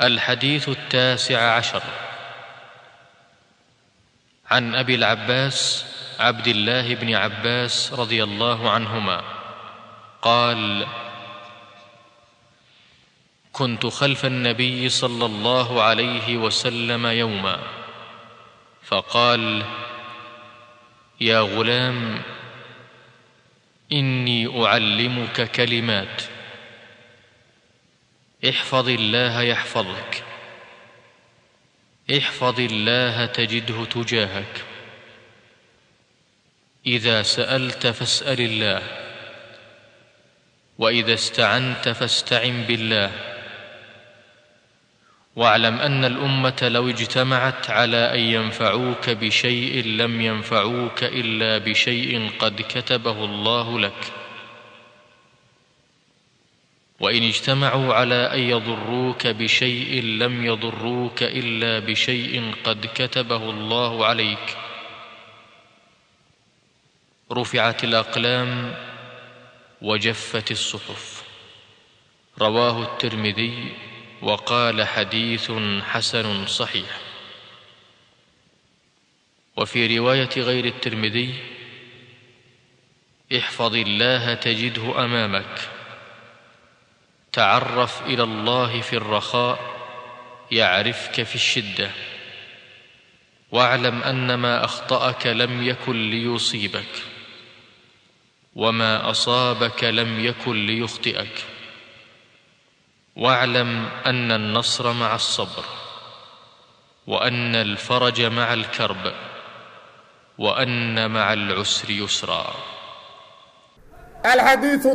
الحديث 19 عن أبي العباس عبد الله بن عباس رضي الله عنهما قال: كنت خلف النبي صلى الله عليه وسلم يوما فقال: يا غلام، إني أعلمك كلمات، احفظ الله يحفظك، احفظ الله تجده تجاهك، إذا سألت فاسأل الله، وإذا استعنت فاستعن بالله، واعلم أن الأمة لو اجتمعت على أن ينفعوك بشيء لم ينفعوك إلا بشيء قد كتبه الله لك، وإن اجتمعوا على أن يضروك بشيء لم يضروك إلا بشيء قد كتبه الله عليك. رفعت الأقلام وجفت الصحف. رواه الترمذي وقال: حديث حسن صحيح. وفي رواية غير الترمذي: احفظ الله تجده أمامك، تعرف إلى الله في الرخاء يعرفك في الشدة، واعلم أن ما أخطأك لم يكن ليصيبك، وما أصابك لم يكن ليخطئك، واعلم أن النصر مع الصبر، وأن الفرج مع الكرب، وأن مع العسر يسرا. الحديث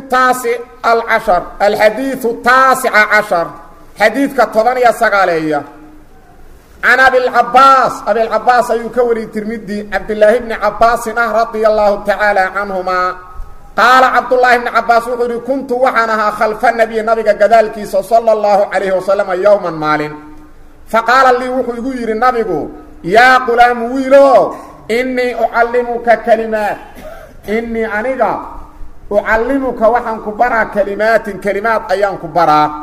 19 الحديث 19 حديث كالطبانية السقالية عن أبي العباس يكوري الترمذي عبد الله بن عباس رضي الله تعالى عنهما قال: عبد الله بن عباس وحوري: كنت وحنها خلف النبي كذلك صلى الله عليه وسلم يوما مال، فقال لي وحوري النبي: يا غلام ويلو، إني أعلمك كلمات، إني أنيقا أعلمك وحن كبرا كلمات أيام كبرا.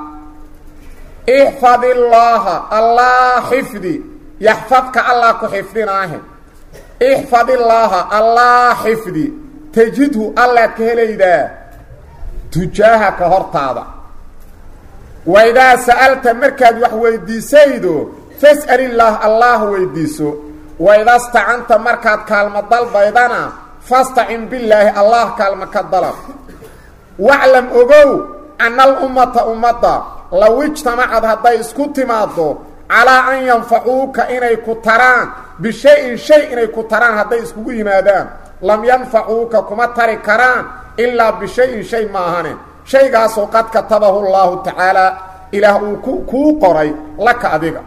احفظ الله حفظي، يحفظك الله كحفظناه. احفظ الله حفظي، تجده الله كهليدا تجاهك هرطادا. وإذا سألت مركز وحويدي سيدو فاسأل الله ويديسو. وإذا استعنت مركز كلمة ضلبيضانا فاستعن بالله الله كلمة الضلب. واعلم أبو أن الأمة لو اجتمعت هذا اسكت ماضو على أن ينفعوك إني كتران بشيء إني كتران هذا اسكت مادان لم ينفعوك كما تركران إلا بشيء ماهن شيء قاسو قد كتبه الله تعالى إله كو قري لك أديك.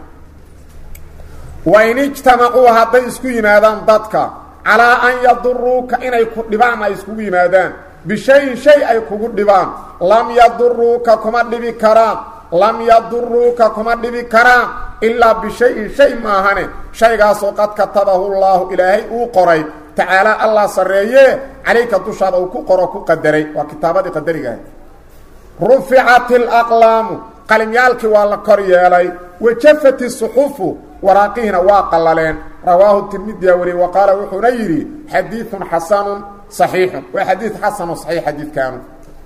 وإن اجتمعوا هذا اسكت مادان ضدك على أن يضروك إني كتبان اسكت مادان بشيء أي كتبان لم يضروك كما دبكران لم يضروك كما دبكران إلا بشيء ماهن شيء قاسو قد كتبه الله إلهي وقري تعالى الله سريه عليك دشاد او كقرو كقدري وكتابه قدريغا. رفعت الاقلام قلميالك ولا كريالي وجفت الصحف وراقينا واقللين. رواه الترمذي وقال وحنيري: حديث حسن صحيح. وحديث حسن صحيح حديث كان.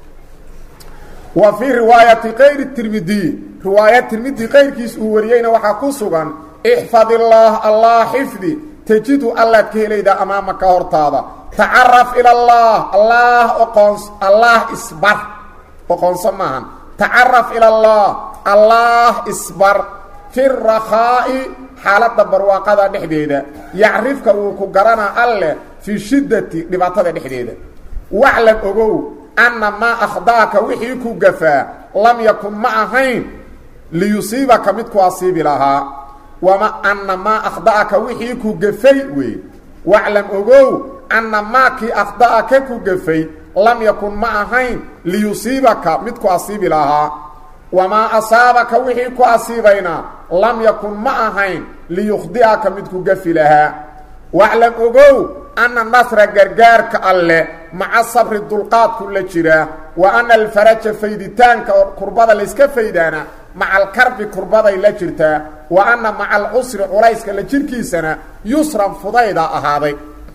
وفي روايه غير الترمذي روايه الترمذي غير كيس ورينا وحا كسغان: احفظ الله حفظي، تجد الله كهليدا أمامك هرطادا، تعرف إلى الله أقنص الله إصبر أقنص معا، تعرف إلى الله إصبر في الرخاء حالة برواقة نحديدة، يعرفك وكقرنا الله في شدة لبعضها نحديدة. واعلم أقول أن ما أخضاك وحيك قفا لم يكن معهين ليصيبك متك أصيب لها، وما أن ما أخضاك وحيك قفي. واعلم أقول أن ما كي أخضاك قفي لم يكن معهين ليصيبك متك أصيب لها، وما أصابك وحيك أصيبين لم يكن معهين ليخضئك متك قفي لها. واعلم أقول أن النصر قرقارك الله مع الصبر الدلقات كل جراه، وأن الفرج فيدتان كقربضة لسك فيدانا مع الكرب كربضي لا جرتا وأن مع العسر عليسك لا جركيسنا يسرا فضيدا أهاضي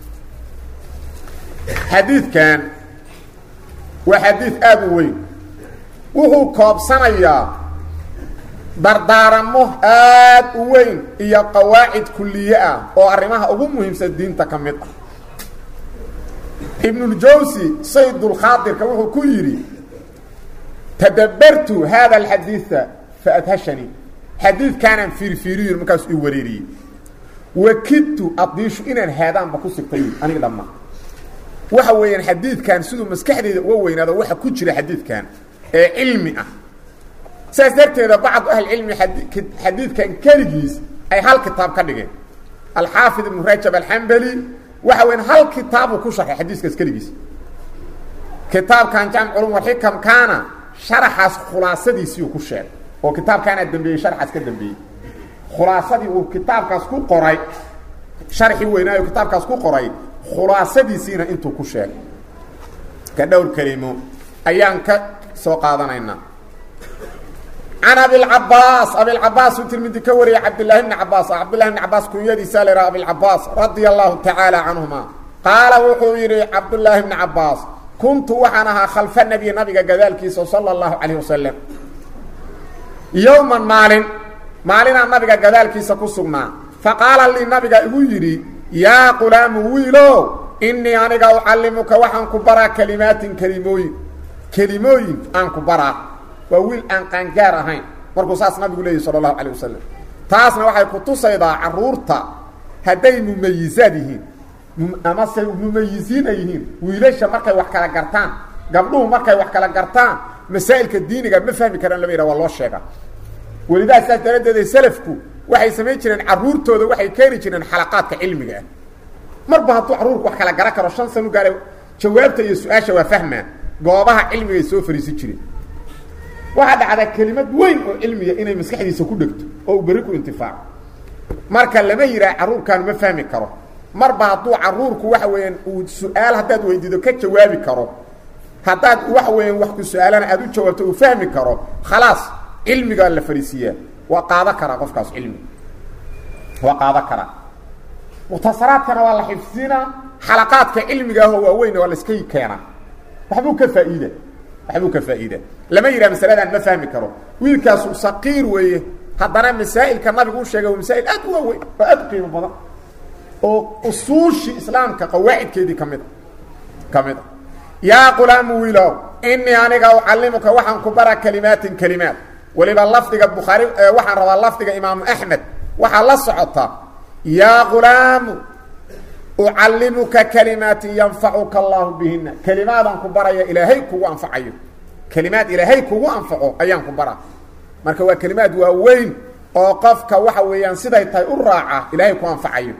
حديث كان وحديث أبوي وهو كوب سنيا دردارمه آد وين هي قواعد كلية وأرمها أبو مهم سدين تكمل ابن الجوزي سيد الخاطر كوهو كيري تدبرت هذا الحديث فأدهشني حديث كان فيرفيرير مكاس إوريري وكدت أضيش إن هذا بكوس الطيب أنا لما وحوين حديث كان سيدو مسكحدي ووين هذا وحا كجري حديث كان علمي سأسدرت إذا بعض أهل العلم حديث كان كارجيز أي هل كتاب كدغين الحافظ ابن رجب الحنبلي وحوين هل كتاب وكشرح حديث كارجيز كتاب كان جامع علوم والحكم كان شرح خلاصة سيو كشير وكتاب كان الدنبي شرح كالدنبي خلاصة وكتاب كاسكو قرأي شرحي ويناي وكتاب كاسكو قرأي خلاصة سينا انتو كشير كدور كريمو أيان كسوقادنا عن أبي العباس وتلميذ كوري عبد الله بن عباس كن يدي سالر أبي العباس رضي الله تعالى عنهما قال وحويري عبد الله بن عباس كنت وحنها خلف النبي كذلك صلى الله عليه وسلم يوما مالنا النبي كذلك سكسنا فقال لي النبي يقولي يا غلام ويلو إني أنا أعلمك وحن كبرى كلمات كلموين أن كبرى وويل أن قنجار هين مركو ساس نبي صلى الله عليه وسلم تاسنا waxay ku tusaydaa caruurta haday mumayizadihiin ama say mumayizinayihiin wiilasha markay wax kala gartaan gabdhuhu markay wax kala gartaan masaa'ilka diiniga ma fahmi karaan laba ira waa loo sheega walidaas daradeed salafku waxay sameeyeen jireen caruurtooda waxay keenin jireen xalaqaadka cilmiga marba hadduu caruurku wax kala garan karo 5 sano gaaray jawaabta iyo su'aasha waa fahmaan goobaha cilmiga ay soo fariisi jireen waxa dhacda kelimad weyn oo cilmiga inay maskaxdiisa ku dhigto oo bari ku intifaac marka lama yiraahdo caruurkan ma fahmi karo marba hadduu caruurku waxa weeyaan uu su'aal hadaad weydiido ka jawaabi karo hadaad waxa weeyaan wax ku su'aalana aad u jawaabto uu fahmi karo خلاص cilmiga la fariisiya waa qaada kara qofkaas cilmi waa qaada kara mutasaraadkana waa la xifdina xalaqaadka cilmiga waa weyn waa la iska keena waxbuu ka faa'iida lama yiraahdo masaladan ma fahmi karo wiilkaas saqiir weeye haddana masaa'ilka nabigu uu sheegay masaa'il aad u weyn oo aad qiimo badan oo usuushi islaamka qawaa'idkeedii kamid ya qulaam wiilow inni aniga uallimuka waxaan ku bara kalimaat waliba lafdiga bukhari waxaan rabaa lafdiga imaam ahmed waxa la socota ya qulaam uallimuka kalimaat yanfa'uka allah bihinna kalimadan ku baraya ilaahay kugu anfacayo kalimaat ilaahay kugu anfaco ayaan ku bara marka waa kalimaad waa weyn oo qofka waxa weeyaan siday tahay u raaca ilaahay ku anfacayo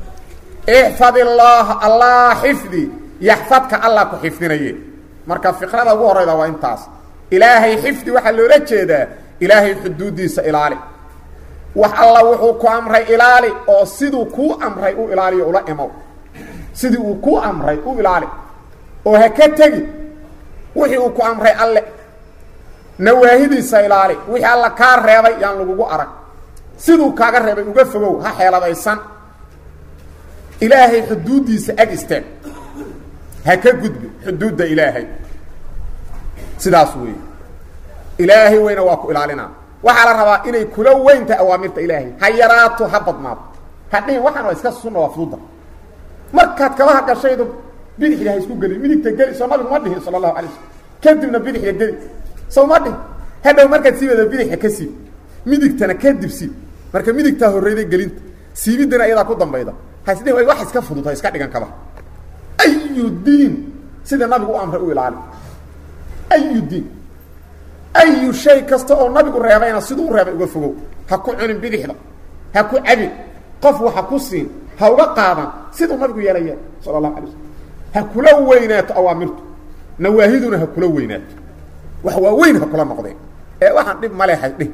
ihfadillah allah hifdi yahfadka allah ku hifdinaye marka fikrada ugu horeyda waa intaas ilaahay hifdi waxa loo jeedaa ilaahay xuduudiisa ilaali wax allah wuxuu ku amray ilaali oo sidoo ku amray u ilaaliyo ula imo sidii uu ku amray u ilaali oo ha ka tagi wixii uu ku amray alle nawaahidiisa ilaali wixii alla ka reebay yaan lagu arag sidoo kaaga reebay uga fogow ha xeeladaysan ilaahay xuduudiisa ag istaag ha ka gudbi xuduudda ilaahay sidaas weey ilaahay weyna waa ku ilaalina waxa la rabaa inay kula weynta awaamirta ilaahay hayaraato habadmaad hadii waxaan waa iska sunno wafuda markaad kala haqashaydo bidix ilaahay isku gali midigta gali soo nabiga ma dhihin sallallahu alayhi wasallam kadibna bidix gali soo ma dhihin hadhow markaad siibada bidix ka siib midigtana kadib siib marka midigta horreeyay galinta siibidana iyada ku dambayda haysdii way wax iska fudud iska dhigan kaba ayu diin sida nabigu amray u ilaali ayu diin ayu shay kasta oo nabigu reebayna sidoo u reebay uga fogow ha ku cunin bidixda ha ku cabi qof waxa ku siin ha uga qaadan sidoo nabigu yeelay sallallahu alayhi wasallam ha kula weynaato awaamirtu nawaahiduna ha kula weynaato wax waa weyn ha kula noqdeen ee waxaan dhib ma leeyahay dhig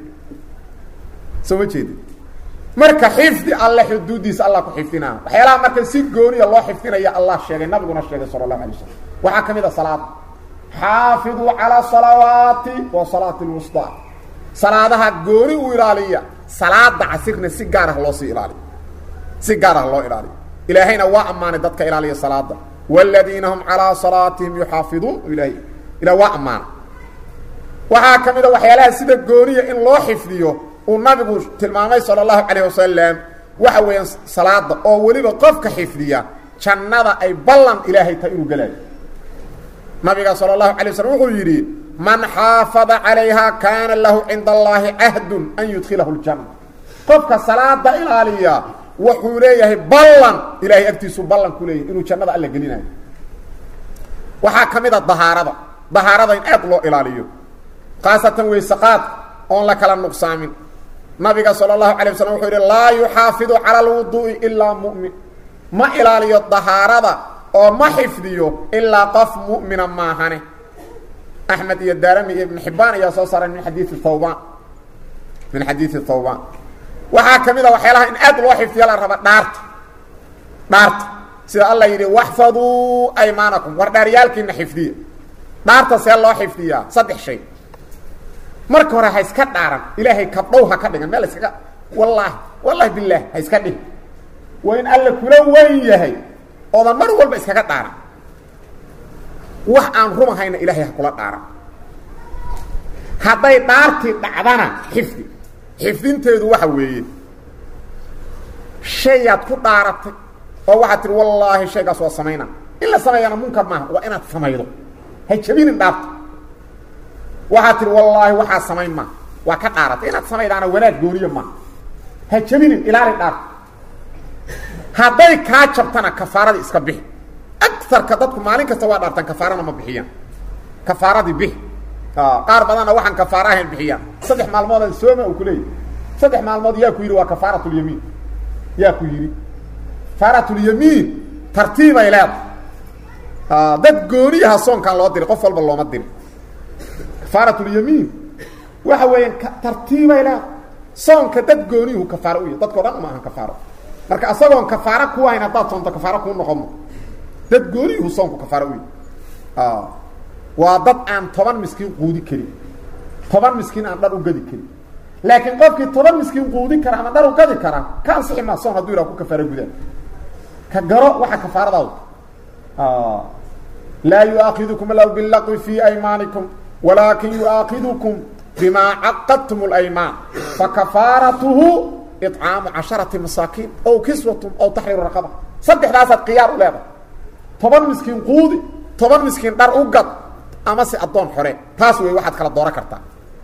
soo jeedi marka xifdi alla xuduudiisa alla ku xifdina waxyaalaha marka si gooniya loo xifdinaya allah sheegay nabiguna sheegay sallallahu alayhi wasallam waxa kamida salaad حافظوا على الصلوات وصلاة الوسطى salaadaha gooni u ilaaliya salaada casirna si gaar ah loo sii ilaaliyo si gaar ah loo ilaaliyo ilaahayna waa amaanay dadka ilaaliya salaada walladina hum ala salatihim yuhafidun ila waa amaana waxa kamida waxyaalaha sida gooniya in loo xifdiyo uu nabigu tilmaamay sallallahu alayhi wasallam waxa weeyaan salaada oo waliba qofka xifdiya jannada ay ballan ilaahay ta inuu galay nabiga sallallahu alayhi wasallam wuxuu yiri man haafada alayha kana lahu inda allahi ahdun an yudkhilahu aljanna qofka salaada ilaaliya wuxuu leeyahay ballan ilaahay agtiisu ballan ku leeyahay inuu jannada alla gelinayo waxa kamida dahaarada in aad loo ilaaliyo qaasatan weysaqaad oo la kala nuqsaamin nabiga sallallahu alayhi wasallam wuxuu yiri la yuhafidu ala alwudu'i illa mu'min ma ilaaliyo dahaarada oo ma xifdiyo illa qof mu'mina ma hane ahmed iyo darami ibn hibban ayaa soo saaray min hadith thawban waxa kamida waxyaalaha in aad loo xifdiyo la raba dhaarta sida Allah yiri wahfadu aymanakum war dhaariyalkiina xifdiya dhaarta see loo xifdiyaa saddex shay marka hore ha iska dhaaran ilaahay ka dhow ha ka dhigan meel iska wallahi billah ha iska dhig waa in alla kula weyn yahay oo mar walba iska dhaaran wax aan rumahayna ilaahay ha kula dhaaran haday dhaarti dhacdana xifdinteedu waxa weeye shayad ku dhaaratay oo waxa tir wallahi shaygaas waa sameeyna illa sameeyana munkar ma waa inaad sameeydo ha jabinin dhaarta waxa tir wallahi waxa sameeyma waa ka dhaaratay inaad sameeydaana wanaag gooniyo ma ha jabinin ilaali dhaarta haday ka jabtana kafaarada iska bixi akthar ka dadku maalin kasta waa dhaartan kafaarana ma bixiyaan kafaaradii bixi qaar badana waxaan kafaarahan bixiyaan saddex maalmood aan sooma u kulay saddex maalmood yaa ku yiri waa kafaaratul yamiin yaa ku yiri kafaaratul yamiin tartiib ay leedahay dad gooniyaha soonkan loo diray qof walba looma dirin kafaaratul yamiin waxa weeyaan tartiib ay leedahay soonka dad gooniyuhu kafaaro u yahay dadkoo dhan ma ahan kafaaro marka asagoon kafaara ku hayn hadaad soonto kafaara ku noqomo dad gooniyuhu soonku kafaaro u yahay waa dad aan 10 miskiin quudi kari 10 miskiin aan dhar u gadi kari laakiin qofkii 10 miskiin quudi kara ama dhar u gadi kara kan si ma soon haduu ila ku kafaara gudan ka garo waxa kafaarada la yu'aqidukum law bil laqwi fi aymanikum walakin yu'aqidukum bima aqadtum al ayman fa kafaratuhu it'amu 10 masakin aw kiswatun aw tahrir raqaba saddexdaas qiyaar u leedahay 10 miskiin quudi 10 miskiin dhar u gad ama si adoon xore taas way waxaad kala dooran kartaa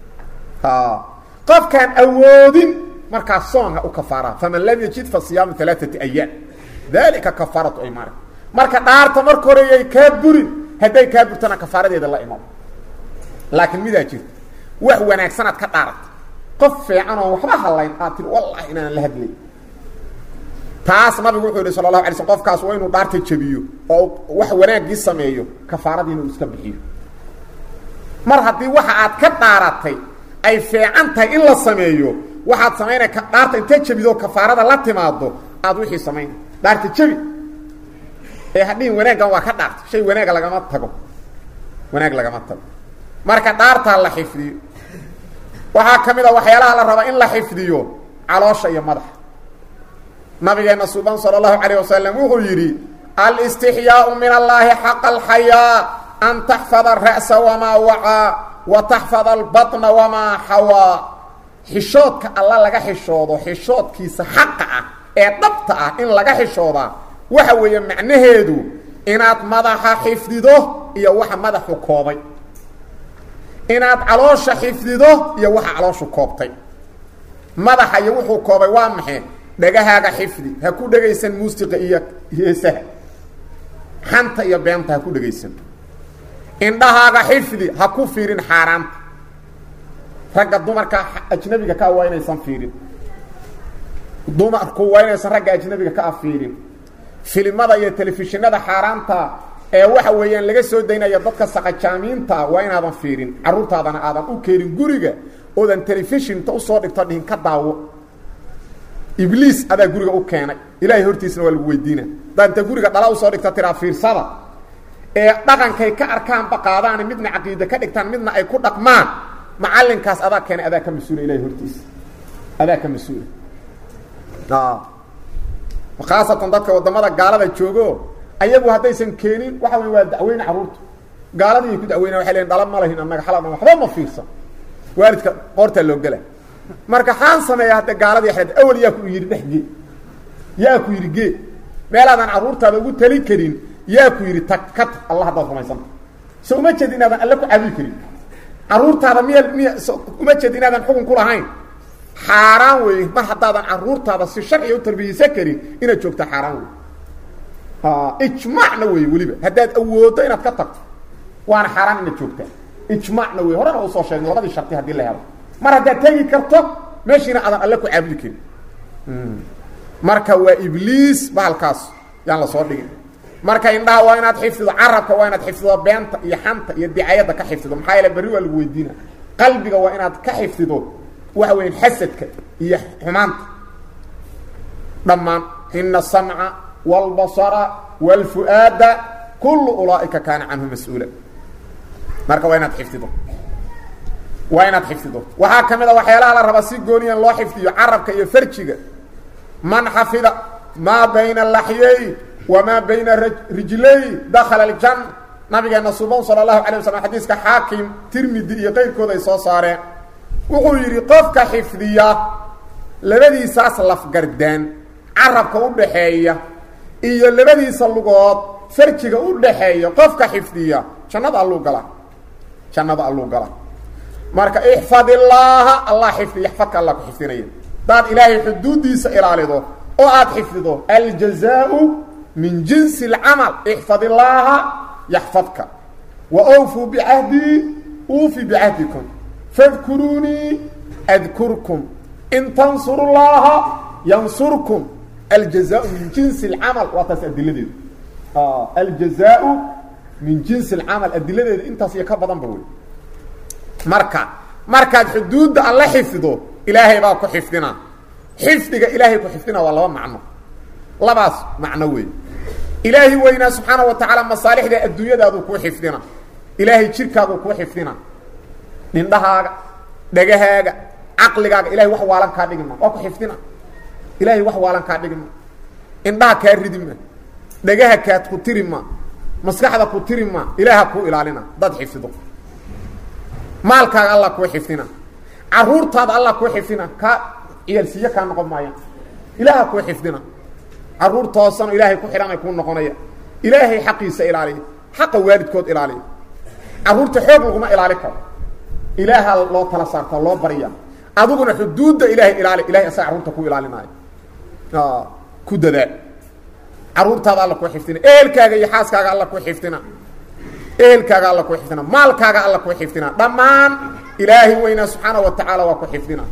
qofkan awoodin marka soonga u kafaara faman lam yajid fa siyam 3 ayyam dalika kafaratu ayman marka dhaarta marka hore ay ka burin haday ka burtana kafaaradeeda la imaam laakiin midaa jirta wax wanaagsan aad ka dhaarto qof fiican oo waxba halayn aatin wallahi inaan la hadlay taas nabigu wuxuu yiri sallallahu alayhi wasallam qofkaas waa inuu dhaarta jabiyo oo wax wanaagii sameeyo kafaaradiina uu iska bixiyo mar hadii waxa aad ka dhaaratay ay fiican tahay in la sameeyo waxaad sameynaa ka dhaarta inta jabido kafaarada la timaado aad wixii sameyn dhaarta jabi ee hadii wanaagan waa ka dhaartay shay wanaag lagama tago marka dhaarta la xifdiyo waxa kamida waxyaalaha la raba in la xifdiyo caloosha iyo madaxa nabigeena subhanahu sallallahu alayhi wasallam wuxuu yiri al istihyaa'u min allahi haqqal hayaa an tahfadha ar-ra'sa wa ma wa'a wa tahfadha al-batna wa ma hawa xishoodka alla laga xishoodo xishoodkiisa xaqa ah ee dhabta ah in laga xishooda waxa weeye macnaheedu inaad madaxa xifdido iyo waxa madaxu koobay inaad caloosha xifdido iyo waxa calooshu koobtay madaxa iyo wuxuu koobay waa maxay dhagahaaga xifdi ha ku dhageysan muusiqa iyo heesaha xanta iyo beenta ha ku dhageysan indhahaaga xifdi ha ku fiirin xaaraanta ragga dumarka ajnabiga ka waa inaysan fiirin dumarku waa inaysan ragga ajnabiga ka fiirin filimada iyo telefishinada xaaraanta ee waxa weeyaan laga soo daynayo dadka saqajaamiinta waa inaadan fiirin caruurtaadana aadan u keenin guriga oodan telefishinta u soo dhigto dhihin ka daawo ibliis adaa guriga u keenay ilaahay hortiisna waa lagu weydiina daanta guriga dhala u soo dhigta tira fiirsada ee dhaqankay ka arkaan baqaadaan midna aqeeda ka dhigtaan midna ay ku dhaqmaan macallinkaas adaa keenay adaa ka mas-uula ilahay hortiisa adaa ka mas-uula khaasatan dadka waddamada gaalada joogo ayagu haddaysan keenin waxa wey waa dacweyne carruurta gaaladii ku dacweyna waxay leeyiin dhala ma lahin annaga xalan waxba ma fiirsan waalidka qoortaa loo gela marka xaan sameeya hadda gaaladii xad awal yaa ku yidhi dhex gee yaa ku yidhi gee meelaadan carruurtaada ugu tali karin yaa ku yidhi tag ka tag allah haddaad rumaysanta so uma jeed inaadan alle ku caabudi karin carruurtaada miya uma jeed inaadan xukun ku lahayn xaaraan weeye mar haddaadan carruurtaada si sharciga u tarbiyeysan karin inaad joogta xaaraan wey ijmaacna wey weliba haddaad awooddo inaad ka tagto waana xaaraan inaad joogtaa ijmaacna wey horena usoo sheegna labadii sharti haddii la helo mar haddaad tegi karto meeshiina aadan alle ku caabudi karin marka waa ibliis bahalkaas yaan la soo dhigin marka indhaha waa inaad xifdido carabka waa inaad xifdido beenta iyo xanta iyo dicayadda ka xifdido maxaa yeele berri waa lagu weydiina qalbiga waa inaad ka xifdido waxa weya xasadka iyo xumaanta dhammaan ina asamca wاlbasara wاlfu'aada kullu ulaa'ika kaana canhu mas-uula marka waa inaad xifdido waa inaad xifdido waxaa ka mid a waxyaalaha la raba si gooniyan loo xifdiyo carabka iyo farjiga man xafida maa bayna laxyey wamaa bayna rijley dakhala aljanna nabigeena suban sala allahu alay wasalam xadiiska xaakim tirmidi iyo qayrkooda ay soo saareen wuxuu yidhi qofka xifdiya labadiisaas lafgardaan carabka u dhaxeeya iyo labadiisa lugood farjiga u dhaxeeya qofka xifdiya jannada alluu galaa jannada alluu galaa marka ixfad illaaha allah xifdi yaxfadka allah ku xifdinaya hadaad ilaahay xuduuddiisa ilaalido oo aad xifdido aljazaau min jinsi alcamal ixfad illaaha yaxfadka wa awfuu bicahdii uufi bicahdikum fadkuruunii adkurkum in tansuru llaha yansurkum aljazaau min jinsi alcamal waa taas adiladeedu aljazaau min jinsi alcamal adiladeeda intaas iyo ka badanba wey markaad xuduudda alla xifdido ilaahay baa ku xifdina xifdiga ilaahay ku xifdina waa laba macno labaas macno wey ilaahay weynaa subxaana wa tacaala masaalixda adduunyadaadu kuu xifdina ilaahay jirkaagu kuu xifdina dhindhahaaga dhagahaaga caqligaaga ilahay wax waalan kaa dhigima waa ku xifdina ilaahay wax waalan kaa dhigima indhaha kaa ridima dhagaha kaad ku tirima maskaxda ku tirima ilaaha kuu ilaalina dad xifdido maalkaaga allah kuu xifdina caruurtaada allah kuu xifdina kaa ciyaalsiiye kaa noqon maayaan ilaaha kuu xifdina caruur toosano ilaahay ku xidhanay kuu noqonaya ilaahay xaqiisa ilaaliya xaqa waalidkood ilaaliya caruurta xoog laguma ilaali karo ilaaha loo tala saarta loo barya adiguna xuduudda ilaahay ilaali ilahay asaga carruurta ku ilaalinaayo ku dadaal caruurtaada alla kuu xifdina ehelkaaga iyo xaaskaaga alla kuu xifdina ehelkaaga alla kuu xifdina maalkaaga alla kuu xifdina dhammaan ilaahay weynaa subxaana wa tacaala waa ku xifdina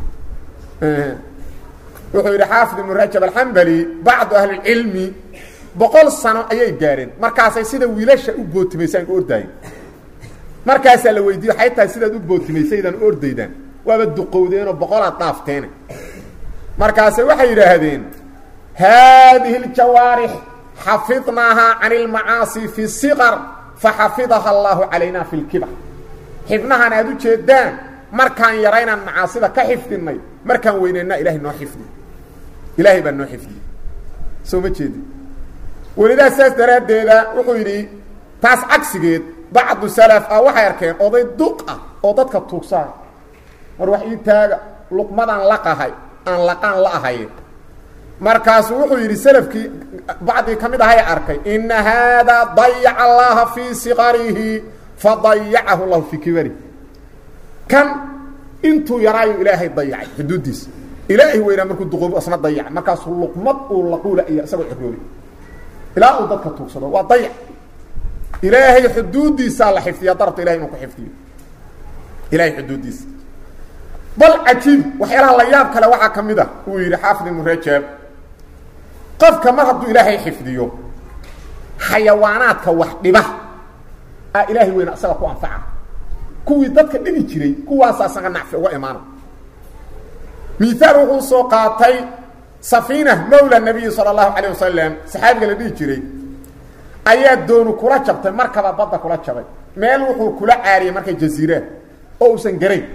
wuxuu yidhi xaafid ibnu rajab alxambali bacdu ahlilcilmi 100 sano ayay gaareen markaasay sida wiilasha u bootimaysaan u ordaayeen markaasaa la weydiiye waxay tahay sidaad u bootimaysaydaan u ordaydaan waaba duqowdeenoo 100 aad dhaafteene markaase waxay yidhaahdeen haadihi aljawaarix xafidnaahaa can ilmacaasi fi siqar faxafidaha allaahu calayna fi lkibar xibnahan aad u jeedaan markaan yaraynaan macaasida ka xifdinay markaan weynayna ilahay noo xifdiy ilaahay baa noo xifdiyey soo ma jeedi welidaa saas daraaddeeda wuxuu yidhi taas cagsigeed bacdu salaf ah waxay arkeen oday duq ah oo dadka tuugsaa mar wax ii taaga luqmadaan laqahay aan laqaan la ahayn markaasuu wuxuu yidhi salafkii bacdii ka mid ahay arkay ina haadaa dayaca allaha fii siqarihi fadayacahu llahu fii kibarihi kan intuu yaraayu ilaahay dayacay xuduuddiisa ilaahay weynaa markuu duqoobo isna dayacay markaasuu luqmad uu laquula iyo isagoo xoroobi ilaa uu dadka tuugsado waa dayac ilaahay xuduuddiisaa la xifdiya darabta ilahay inuu ku xifdiyo ilahay xuduuddiisa bal cajiib waxyaalaha la yaab kale waxaa ka mid ah uu yidhi xaafid ibnu rajab qofka mar hadduu ilaahay xifdiyo xayawaanaadka wax dhiba a ilaahay weyna isaga ku anfaca kuwii dadka dhibi jiray kuwaasaa isaga nacfi uga imaana miaal wuxuu soo qaatay safiina mawla nabiyi sala allahu calayh wasalam saxaabiga la dhihi jiray ayaa doonu kula jabtay markaba badda kula jabay meel wuxuu kula caariyey markay jaziiraan oo uusan garayn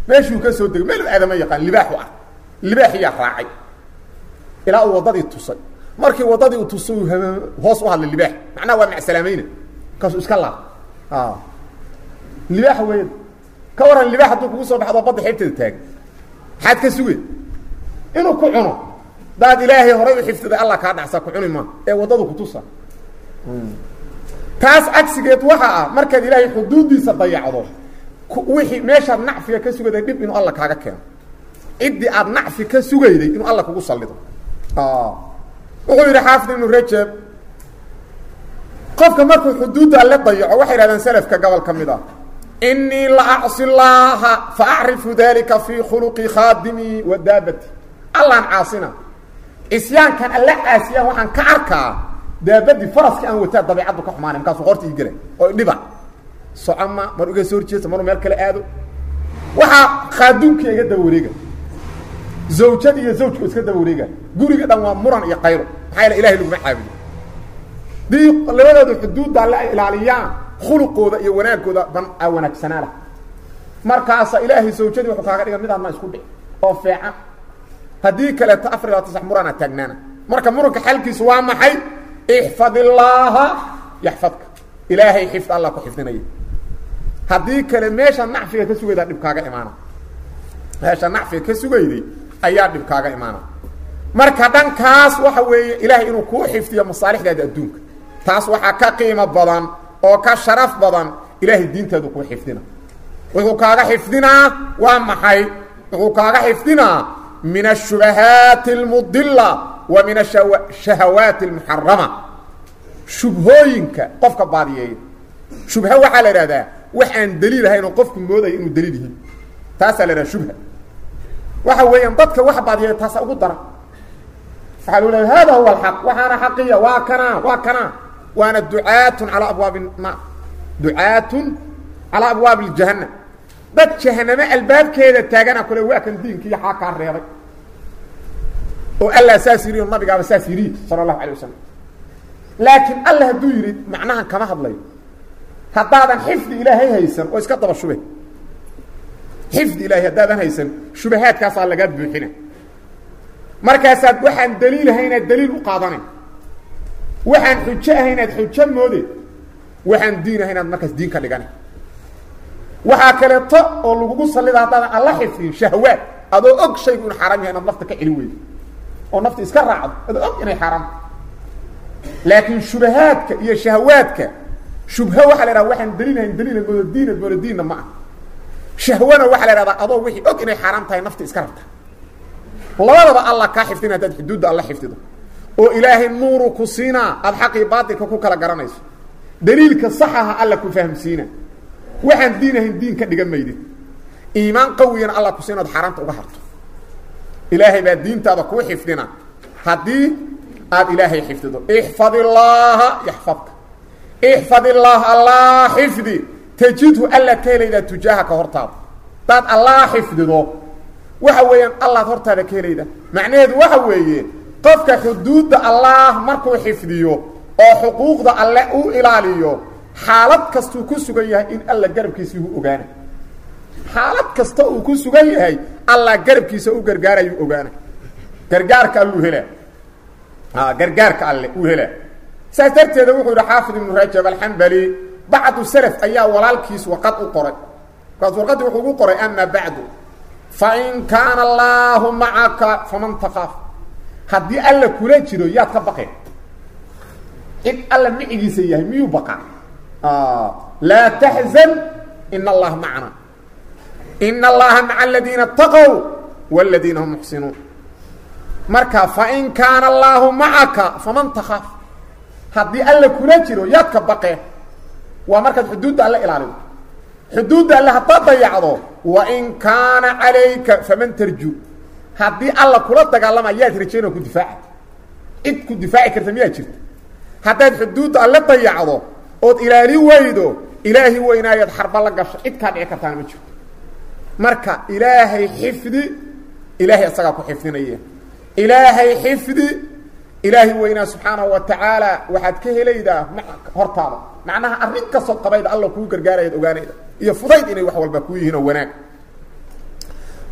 meeshuu ka soo degay meel aadama yaqaan libaaxu ah libaaxiya raacay ilaa uu wadadii tusay markii wadadii uu tusay hoos u hadlay libaax macnaha waa macsalaamayna kaasuu iska laab libaax weyn ka waran libaax hadduu kugu soo baxdo badda xeebteeda taagan maxaad ka sugay inuu ku cuno daad ilaahay horay u xifdiday allah kaa dhacsa ku cuni ma ee wadadu ku tusa taas agsigeed waxa ah markaad ilaahay xuduudiisa dayacdo wixii meeshaad nacfiga ka sugayday dhib inuu allah kaaga keeno ciddii aad nacfi ka sugayday inuu allah kugu sallido wuxuu yidhi xaafid ibnu rajab qofka markuu xuduudda alle dayaco waxay yidhahdeen salafka gobol ka mid ah inii la acsi llaaha fa acrifu dalika fii khuluqi khaadimii wa daabati allaan caasina isyaankan alla caasiyaan waxaan ka arkaa daabadii faraskii aan wataa dabeicaddu ka xumaanay markaasuu qorta ii gela oo dhiba socoma mar iga soo horjeesta maruu meel kale aado waxaa khaaduumkii iga daba wareega zawjad iyo zawjku iska daba wareega guriga dhan waa muran iyo qaylo maxaa yeele ilahay laguma caabudo dii labadooda xuduudda alle ay ilaaliyaan khuluqooda iyo wanaagooda ban aa wanaagsanaa lah markaasa ilaahay zawjadii wuxuu kaaga dhiga midaadna isku dhic oo fiican haddii kaleeto 4 murana taagnaana marka muranka xalkiisu waa maxay ixfad illaaha yaxfadka ilaahay xifd allah ku xifdinaya haddii kale meesha nacfiga ka sugaydaa dhib kaaga imaana meesha nacfiga ka sugayday ayaa dhib kaaga imaana marka dhankaas waxa weeye ilaahay inuu kuu xifdiyo masaalixdaada adduunka taas waxaa ka qiimo badan oo ka sharaf badan ilaahay diintaadu kuu xifdina wuxuu kaaga xifdinaa waa maxay wuxuu kaaga xifdinaa min ashubahaati almudilla wa min ashahawaati almuxarama shubhooyinka qofka baadiyeeya shubha waxaa la idhahdaa wax aan daliil ahayn oo qofku moodayo inuu daliil yihiin taasaa la idhaha shubha waxa weeyaan dadka wax baadiyeeya taasa ugu daran waxaa loo leeya hada huwa alxaq waxaana xaqiya waa kanaa waa kanaa waana ducaatun calaa abwaabi naar ducaatun calaa abwaabi ljahannam dad jahaname albaabkeeda taagana kule waa kan diinkiiyo xaa kaa reebay oo allah saas yidhi oo nabigaaba saas yidhi sala allahu alay wasalam laakiin allah hadduu yidhi macnahan kama hadlayo haddaadan xifdi ilaahay haysan oo iska daba shube xifdi ilaahay haddaadan haysan shubahaadkaasaa lagaa buuxina markaasaad waxaan daliil ahay inaad daliil u qaadanayn waxaan xujo ahay inaad xujo moode waxaan diin ahay inaad markaas diin ka dhiganayn waxaa kaleeto oo lagugu sallida haddaadan alla xifdin shahwaad adoo og shaygu inu xaaraam yahay inaad nafta ka celin weydo oo nafta iska raacdo adoo og inay xaaraam laakiin shubahaadka iyo shahwaadka shubha waxaa la idhaha waxaan daliilhayn daliila moodo diinna ma ah shahwana waxaa la idhahdaa adoo wixii og inay xaaraam tahay nafta iska rabta labadaba allah kaa xifdina haddaad xuduudda alla xifdido oo ilaahay nuuru ku siinaa aada xaqii baatilka ku kala garanayso daliilka saxaha alla ku fahamsiina waxaan diin ahayn diin ka dhigan maydid iimaan qawiyana alla ku siina ood xaaraamta uga harto ilaahay baa diintaada kuu xifdina haddii aada ilaahay xifdido ixfad illaaha yaxfadka ixfad illaaha allah xifdi tajidhu alla ka helaydaa tujaaha ka hortaada hadaad allah xifdido waxa weeyaan allaad hortaada ka helayda macnaheedu waxa weeye qofka xuduudda allah markuu xifdiyo oo xuquuqda alle u ilaaliyo xaalad kastuu ku sugan yahay in alla garabkiisa uu ogaana xaalad kasta uu ku sugan yahay alla garabkiisa u gargaarayuu ogaana gargaarka alluu helaa gargaarka alle uu helaa saas darteeda wuxuu yidhi xaafid ibnu rajab alxambali bacdu salaf ayaa walaalkiis warqad u qoray markaas warqaddii wuxuu ugu qoray ama bacdu fain kaana allaahu macaka faman takaaf haddii alla kula jiro yaad ka baqeen cid alla micigiisa yahay miyuu baqaa laa taxzan ina allaha macana ina allaha maca aladiina ataqow waladiina hum muxsinuun marka fain kaana allaahu macaka faman takaaf haddii alla kula jiro yaad ka baqeen waa markaad xuduudda alla ilaalido xuduudda alle haddaad dayacdo wain kaana calayka faman tarju haddii alla kula dagaalama yaad rajaynoo ku difaaca cid ku difaaci karta miyaa jirta haddaad xuduudda alle dayacdo ood ilaali weydo ilaahi weynaayaad xarba la gasho cid kaa dhici kartaana ma jirto marka ilaahay xifdi ilaahay isagaa ku xifdinaya ilaahay xifdi ilaahi weynaa subxaanahu wa tacaala waxaad ka helaydaa hortaada macnaha arrin kastood qabayda alla kuu gargaarayaad ogaanayda iyo fudayd inay wax walba kuu yihiin oo wanaag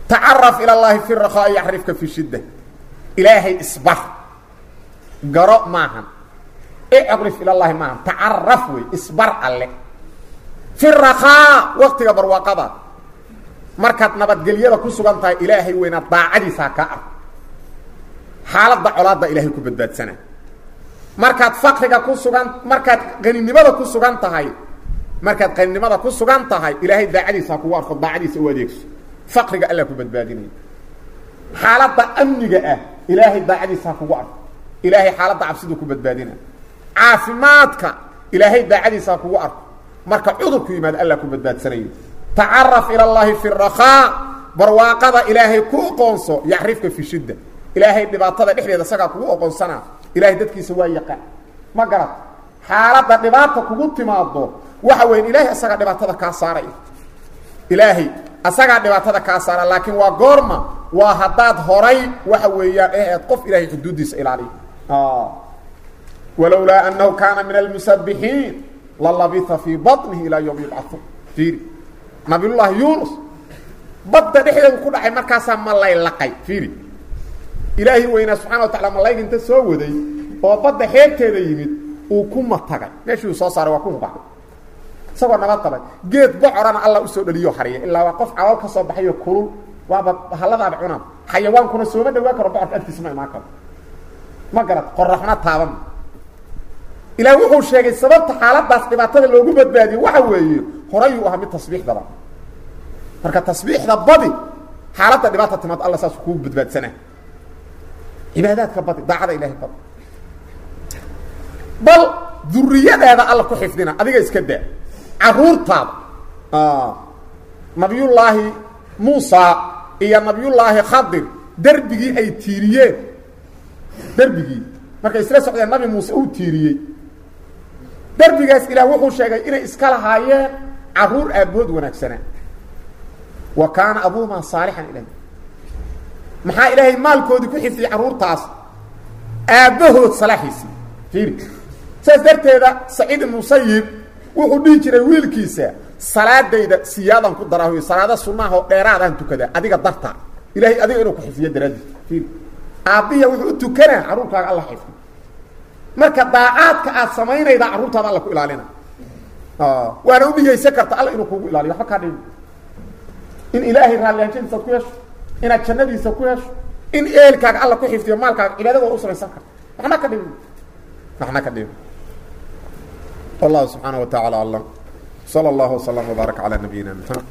تعرف إلى الله في الرخاء يعرفك في الشدة إلهي إصبر قرأ معهم اعرف إلى الله معهم تعرفوا إصبر عليك في الرخاء وقت برواقضة مركز نبات قليلة كسوغان تاي إلهي وين الضاعدي ساكا حالة ضعولات إلهي كبدبات سنة مركز فقرك كسوغان مركز غنيمة كسوغان تاي مركز غنيمة كسوغان تاي إلهي ضاعدي ساكا وارخد ضاعدي سواديكس فقرك ألا كبدباتيني حالة أمنك إلهي ضاعدي ساكا وارخد إلهي حالة عبسيدو كبدباتيني عافماتك إلهي ضاعدي ساكا وارخد مركز عذرك يماد ألا كبدبات سنة تعرف إلى الله في الرخاء برواقضة إلهي كو قونسو يعرفك في الشدة إلهي دباطة دحرية ساقا كو قونسنا إلهي ددكي سوا يقع ما قرأت حالة دباطة كو تماضو وحوين إلهي أساقا دباطة كاساري إلهي أساقا دباطة كاساري لكن وقرمة وهداد هوري وحوين قف إلهي حدوديس إلالي ولولا أنه كان من المسبحين للبث في بطنه إلى يوم يبعثون فيري نبي الله يونس بدا دحيده ku dhacay markaas ma lay laqay fiiri ilaahi weyna subhanahu wa ta'ala malaa'ig inta soo waday oo bada xeerteeda yimid uu ku matagay meeshii soo saaray waa ku baxay sabab nabad qabay geed bocorana Allah u soo dhaliyo xariya ilaa waa qof awal ka soo baxay kulul waaba halada cunaan xayawaankuna soo dhawaa karo bocorka agtiisma ma karo ma garad qorraxna taaban ilaa wuxuu sheegay sababta xaaladaas dhibaatada loogu badbaadiyo waxa weeye horay uu ahaa mid tasbiix daba marka tasbiixda badi xaaladda dhibaatada timad Allah saas ku badbaadsana cibaadaadka badi daacada ilaahay badi bal durriyadeeda Allah ku xifdina adiga iska daa caruurtaada nabiyullaahi Muusa iyo nabiyullaahi Khadir darbigi ay tiiriyeen darbigi marka isla socdeen nabi Muusa uu tiiriyay darbigaas ilaa wuxuu sheegay inay iska lahaayeen caruur aabood wanaagsana wa kaana abuuma saalihan ilaahi maxaa ilaahay maalkoodii ku xifdiyay caruurtaas aabahood salaaxiisi fiiri saas darteeda Saciid Musayyib wuxuu dhigi jiray wiilkiisa salaadayda siyaadan ku daraayo salaada sunnaha oo dheeraadaan tukada adiga darta ilaahay adiga inuu ku xifdiyo daraadii fiiri aabiya wuxuu tukanaa caruurkaaga Allah xifdiyo marka daacadka aad sameynayda caruurtaada Allah ku ilaalina waana u dhigaysan karta Allah inuu kugu ilaaliyo waxa ka dhig in ilaahi raaliyaantiisa ku yeesho in jannadiisa ku yeesho in eelkaaga Allah ku xifdiyo maalkaaga cibaadada u sameeysan karta waxna ka dhig Allah subhanahu wa ta'ala Allah sallallahu sallam wa baraka ala nabiyyina Muhammad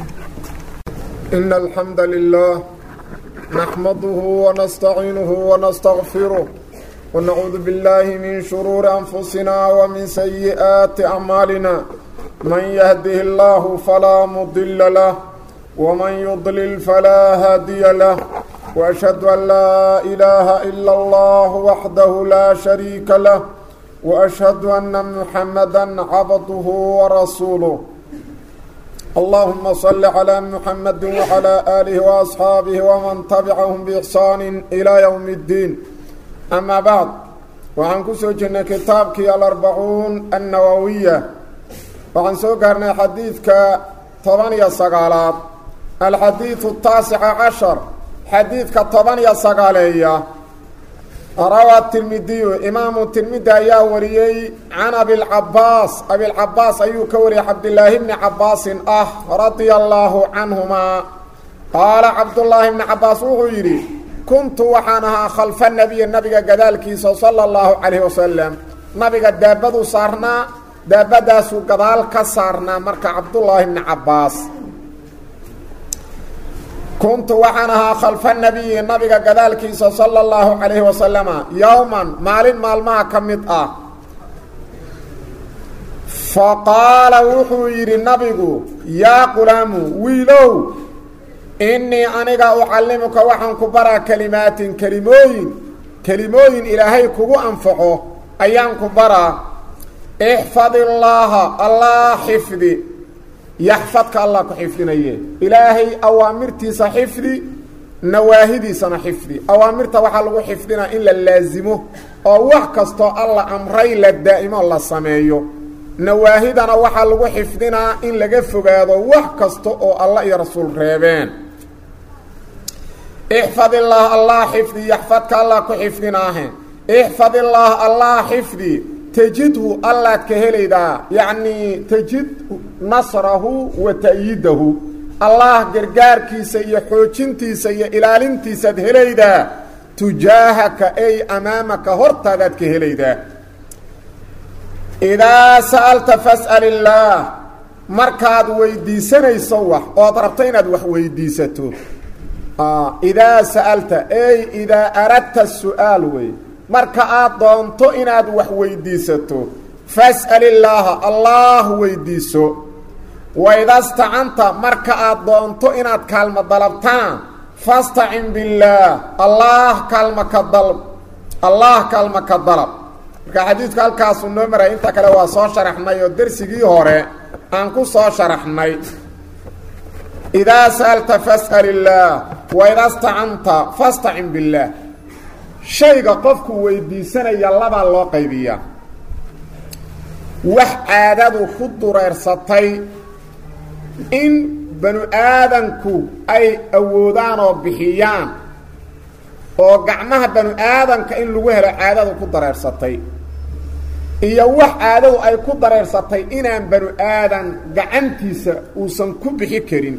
innal hamdalillah nahmaduhu wa nasta'inuhu wa nastaghfiruh ونعوذ بالله من شرور أنفسنا ومن سيئات أعمالنا من يهده الله فلا مضل له ومن يضلل فلا هادي له وأشهد أن لا إله إلا الله وحده لا شريك له وأشهد أن محمدا عبده ورسوله اللهم صل على محمد وعلى آله وأصحابه ومن تبعهم بإحسان إلى يوم الدين أما بعد وعن كسوجنا كتابك الأربعون النووية وعن سوقرنا حديثك 8 الحديث 19 حديثك 8 روى الترمذي إمام الترمذي يا وريي عن أبي العباس أيوك وري عبد الله بن عباس رضي الله عنهما قال عبد الله بن عباس وغيري كنت وحانها خلف النبي قدالك صلى الله عليه وسلم نبي دابدو صارنا دابداسو قدالك صارنا مركع عبد الله بن عباس كنت وحانها خلف النبي قدالك صلى الله عليه وسلم يوما مال ما كمت فقال وحوير النبي يا غلام ويلو إني أنا أعلمك وحن كبرى كلمات كلموين إلهي كو أنفعه أيام كبرى احفظ الله حفظي يحفظك الله كحفظني إلهي أوامرتي سحفظي نواهدي سنحفظي أوامرت وحلو حفظنا إلا اللازمه أو وحكستو الله أمري للدائم الله سمايو نواهدنا وحلو حفظنا إلا قفقادو وحكستو الله يا رسول ريبين احفظ الله حفظي يحفظك الله كحفظناه احفظ الله حفظي تجده الله كهليدا يعني تجد نصره وتأييده الله غرغاركيسا iyo xoojintiisa iyo ilaalintiisa helayda تجاهك أي أمامك هرتادك كهليدا إذا سألت فاسأل الله مركاد ويديسني صوح وضربتين أدوح ويديسته إذا سألت أي إذا أردت السؤال مركاد ضانتو إن أدوح ويديسته فاسأل الله ويديسه وإذا استعنت مركاد ضانتو إن أدكالم ضلبتان فاستعن بالله الله كلمك الضلب الله كلمك الضلب حديث halkaas noo maray inta kale waa soo sharaxnay oo darsigii hore aan ku soo sharaxnay إذا سألت فاسأل الله وإذا استعنت فاستعن بالله شيء قفك ويديسنaya laba loo qaybiya wax aadadu ku dureersatay in banu aadanku ay awoodaan oo bixiyaan oo gacmaha banu aadanka in lagu helo aadadu ku dareersatay iyo wax aadadu ay ku dareersatay inaan banu aadan gacantiisa uusan ku bixi karin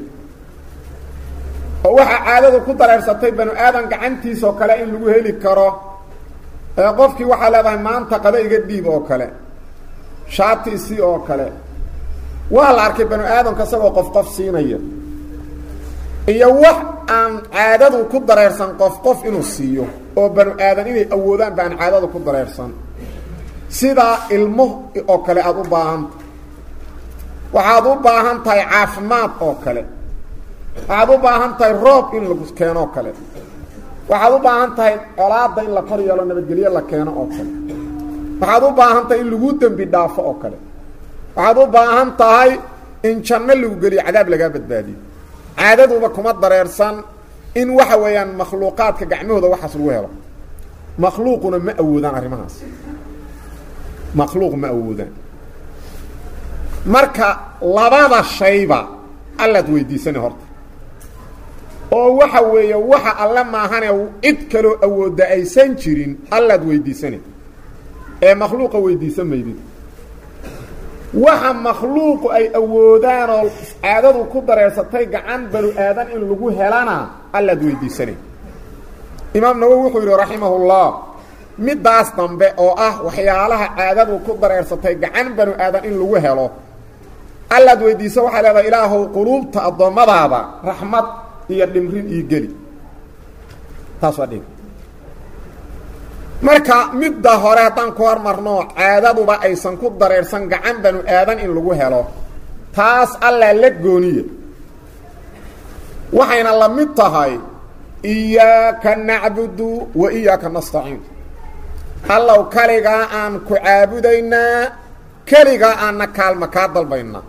oo waxa aadadu ku dareersatay banu aadan gacantiisa oo kale in lagu heli karo qofkii waxa leedahay maanta qada iga dhiib oo kale shaatiisi oo kale waa la arkay banu aadanka asagoo qof siinaya iyo wax aan caadadu ku dareersan qof inuu siiyo oo banu aadan inay awoodaan baan caadadu ku dareersan sida ilmo oo kale aad u waxaad u baahan tahay caafimaad oo kale waxaad u baahan tahay roob in lagu keeno kale waxaad u baahan tahay colaada in la kor yeelo nabadgelyo la keeno oo kale waxaad u baahan tahay in lagu dambi dhaafo oo kale waxaad u baahan tahay in janno lagu geliyo cadaab laga badbaadiyo caadaduba kuma dareersan in waxa weeyaan makhluuqaadka gacmahooda waxaas lagu helo makhluuquna ma awoodaan arrimahaas makhluuq ma awoodaan marka labada shayba alla weydiisanay horta oo waxa weeye waxa alla maahane cid kale awooda aysan jirin alla weydiisanay ee makhluuqa weydiisan meydid waxa makhluuq ay awoodaan oo aadadu ku dareersatay gacan banu aadan in lagu helana alla weydiisanay imaam nawawi wuxuu yiri rahimahullah midaas dambe oo ah waxyaalaha aadadu ku dareersatay gacan banu aadan in lagu helo alla weydiiso waxa leedahay ilaahu quluubta adoomadaada rahmad iyo dhimrin ii geli taas waa dhig marka midda hore haddaan ku hormarno caadaduba aysan ku dareersan gacan banu aadan in lagu helo taas alla la gooniye waxayna la mid tahay iyyaka na'budu wa iyyaka nasta'iin allow kaligaa aan ku caabudaynaa kaligaa aanna kaalma kaa dalbaynaa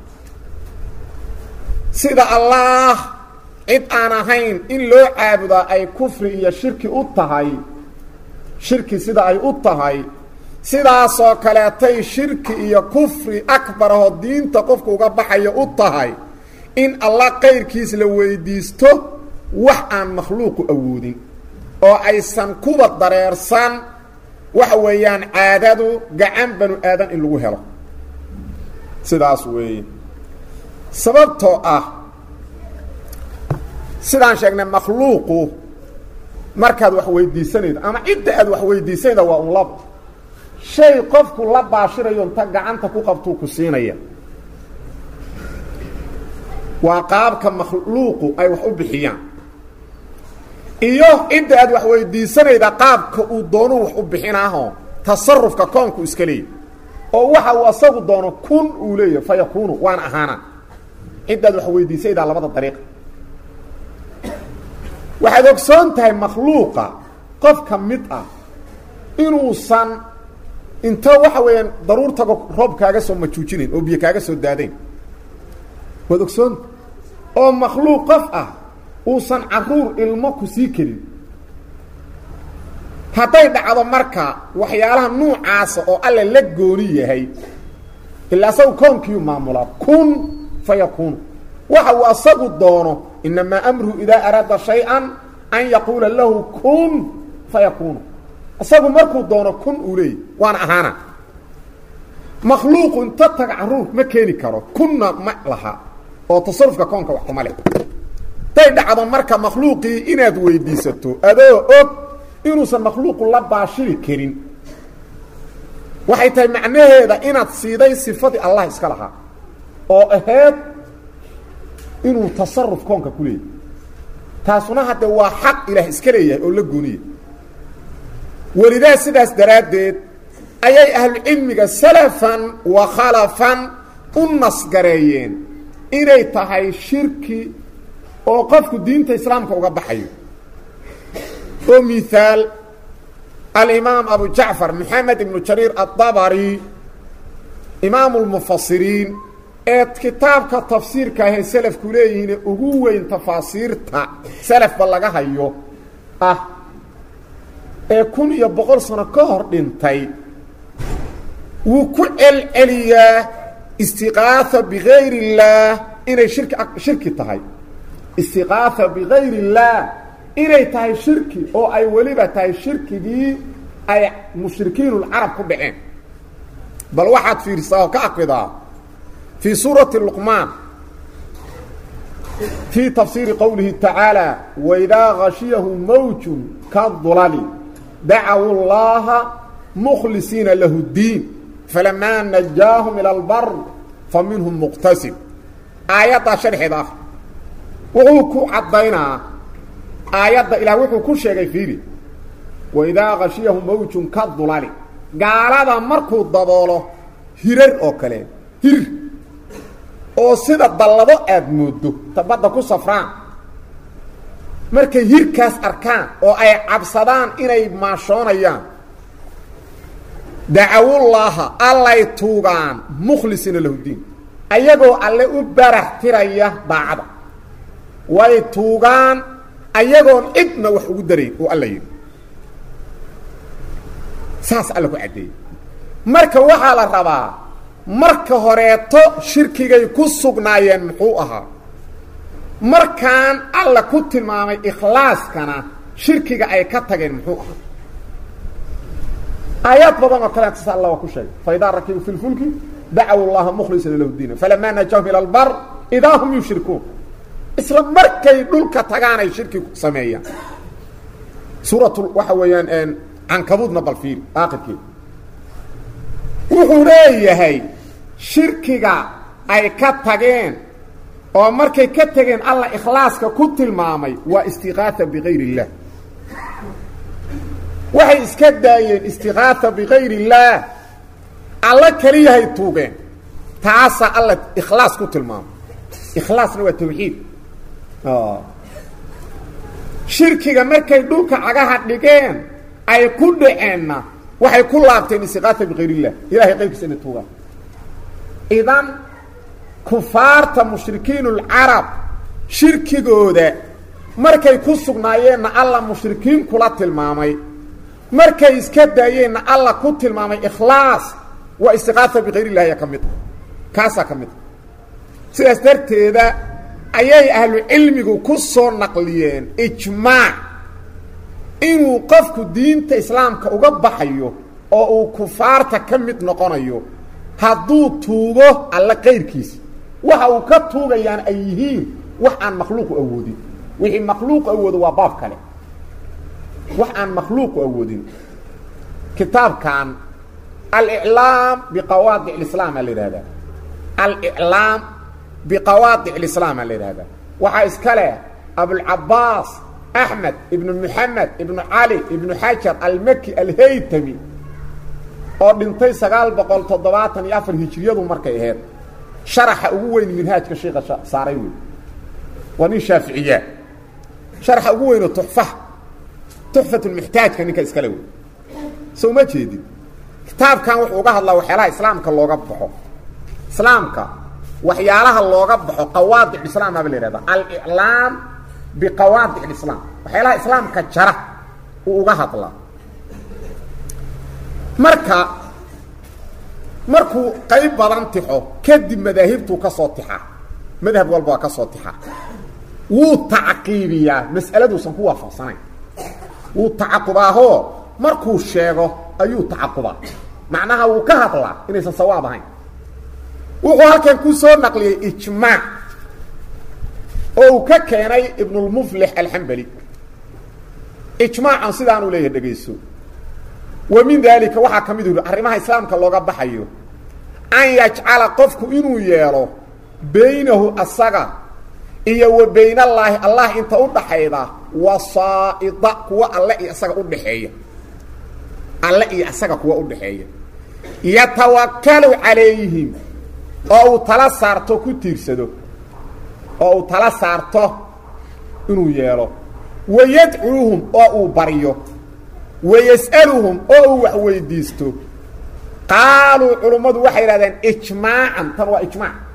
sida allah cid aan ahayn in loo caabudaa ay kufri iyo shirki u tahay shirki sida ay u tahay sidaasoo kaleetay shirki iyo kufri akbar oo diinta qofku uga baxayo u tahay in allah qayrkiis la weydiisto wax aan makhluuqu awoodin oo aysan kuba dareersan waxa weeyaan caadadu gacan banu aadan in lagu helo sidaas weeye sababtoo ah sidaan sheegnay makhluuqu markaad wax weydiisanaydo ama cidda aad wax weydiisanaydo waa un labo shay qofku la baashirayo inta gacanta ku qabtuu ku siinaya waa qaabka makhluuqu ay wax u bixiyaan iyo cidda aad wax weydiisanayda qaabka uu doono wax u bixinaaho tasarrufka koonku iska leeyahay oo waxa uu asagu doono kun uu leeyahay fayakunu waan ahaana cidda aad wax weydiisayda labada dariiq waxaad ogsoon tahay makhluuqa qof ka mid ah inuusan inta waxa weeyaan daruurtaga roob kaaga soo majuujinayn oo biyo kaaga soo daadayn waad ogsoon oo makhluuq qof ah uusan caruur ilmo ku sii karin hadday dhacdo marka waxyaalaha nuucaasa oo alle la gooni yahay ilaa saw koonkii maamula kun fayakun waxa uu asagu doono inma amru ida arada shay'an an yaquula lahu kun fayakuunu isagu markuu doono kun uu leeyay waana ahaana makhluuqu inta taga caruur ma keeni karo kunna ma laha oo tasarrufka koonka wax kuma leh tay dhacdo marka makhluuqii inaad weydiisato adoo og inuusan makhluuqu la baashiri karin waxay tahay macnaheeda inaad siiday sifadii allah iska lahaa oo ahayd inuu tasarruf koonka ku leeyahay taasuna hadde waa xaq ilaah iska leeyahay oo la gooniye welidaa sidaas daraaddeed ayay ahlucilmiga salafan wa khalafan u nasgareeyeen inay tahay shirki oo qofku diinta islaamka uga baxayo oo miaal alimaam abu jacfar maxamed ibnu jariir aلطabari imaamu اlmufasiriin ee kitaabka tafsiirka ahee selafku leeyihiine ugu weyn tafaasiirta selafba laga hayo ah ee 1100 sano ka hor dhintay wuu ku celceliyaa istiqaaha bigayr اllaah inay shirki tahay istiqaaha bigayr اllaah inay tahay shirki oo ay weliba tahay shirkigii ay mushrikiinulcarab ku dhaceen bal waxaad fiirisaa oo ka aqidaa fii suurati luqmaan fii tafsiiri qowlihi tacaalى waidaa gashiyahum mawjun kadulali dacawu llaha mukhlisiina lahu اddiin falamaa najaahum ila اlbar faminhum muqtasib aayaddaa sharxeeda ah wuxuu ku caddaynaa aayadda ilaah wuxuu ku sheegay fiiri waidaa gashiyahum mawjun kadulali gaalada markuu daboolo hirar oo kale hir oo sida dallado aad moodo tabadda ku safraan markay hirkaas arkaan oo ay cabsadaan inay maashoonayaan dacawullaaha allay tuugaan mukhlisiina lahu diin ayagoo alle u barax tiraya daacada way tuugaan ayagoon cidna wax ugu darayn oo alla yidhi saas alla ku caddeeyey marka waxaa la rabaa marka horeeto shirkigay ku sugnaayeen muxuu ahaa markaan alla ku tilmaamay ikhlaaskana shirkiga ay ka tageen muxuu ahaa aayaad badan oo kale sa alla waa ku sheegay faidaa rakibu fi lfulki dacawu llaha mukhlisiina lahu diina falamaa najaahum ila albar idaa hum yushrikuun isla markay dhulka tagaanay shirki sameeyaan suuratu waxa weeyaan cankabuudna bal fiiri aakhirkii wuxuu leeyahay shirkiga ay ka tageen oo markay ka tageen alla ikhlaaska ku tilmaamay waa istiqaaha bigayr اllah waxay iska daayeen istiqaaha bigayr اllaah alla keliyahay tuugeen taasaa alla ikhlaas ku tilmaamay ikhlaasna waa tawxiid shirkiga markay dhulka cagaha dhigeen ay ku dhaceenna waxay ku laabteen istiqaaha bigayr اllah ilahay qaybkiisa inay tuugaan idan kufaarta mushrikiinulcarab shirkigooda markay ku sugnaayeenna alla mushrikiin kula tilmaamay markay iska daayeenna alla ku tilmaamay ikhlaas waa istiqaaha bigayr اllahi ayaa ka mid kaasaa ka mid sidaas darteeda ayay ahlu cilmigu ku soo naqliyeen ijmaac inuu qofku diinta islaamka uga baxayo oo uu kufaarta ka mid noqonayo hadduu tuugo alla qayrkiisa waxa uu ka tuugayaan ay yihiin wax aan makhluuqu awoodin wixii makhluuqu awoodo waa baab kale wax aan makhluuqu awoodin kitaabkan al-i'laam biqawaadic al-islaam la yiraahdaa al-i'laam biqawaadic al-islaam la yiraahdaa waxa iska leh abul abbaas ahmed ibn muhammad ibn ali ibn hajar al-makki al-haytami oo dhintay 974 hijriyadu markay ahayd sharaxa ugu weyn minhaajka sheekha saaray weey wani shaafiiciya sharaxa ugu weyn tuhfatu al-muhtaajka ninka iska leeyahay soo ma jeedin kitaabkan wuxuu uga hadlaa waxyaalaha islaamka looga baxo islaamka waxyaalaha looga baxo qawaadic islaam ma leeyahay al-i'laam biqawaadic al-islaam waxyaalaha islaamka jara uu uga hadlaa markuu qayb badan tixo kadib madaahibtu ka soo tixa madhab walba ka soo tixa وتعقيبيا مسألة سنكوا فصنين وتعقباه مركو شيغو أيو تعقبا معناها وكهطلا إنيس الصواب هين وهو كان كسور نقلي إجماع أو ككيني ابن المفلح الحنبلي إجماع عن صدان وليه دقيسو ومن ذلك وحا كميدو أرمها إسلام كاللوغة بحيو أن يجعل قفك إنو يالو بينه الصغى إيا وبين الله انت أدحيدا وصائدا كوا الله إيساق أدحيا الله إيساق كوا أدحيا يتوكل عليهم أو تلسارتو كتيرسدو أو تلسارتو إنو يالو ويدعوهم أو بريو ويسألهم أو ويديستو قالوا علماء وحي لذين إجماعا تنوى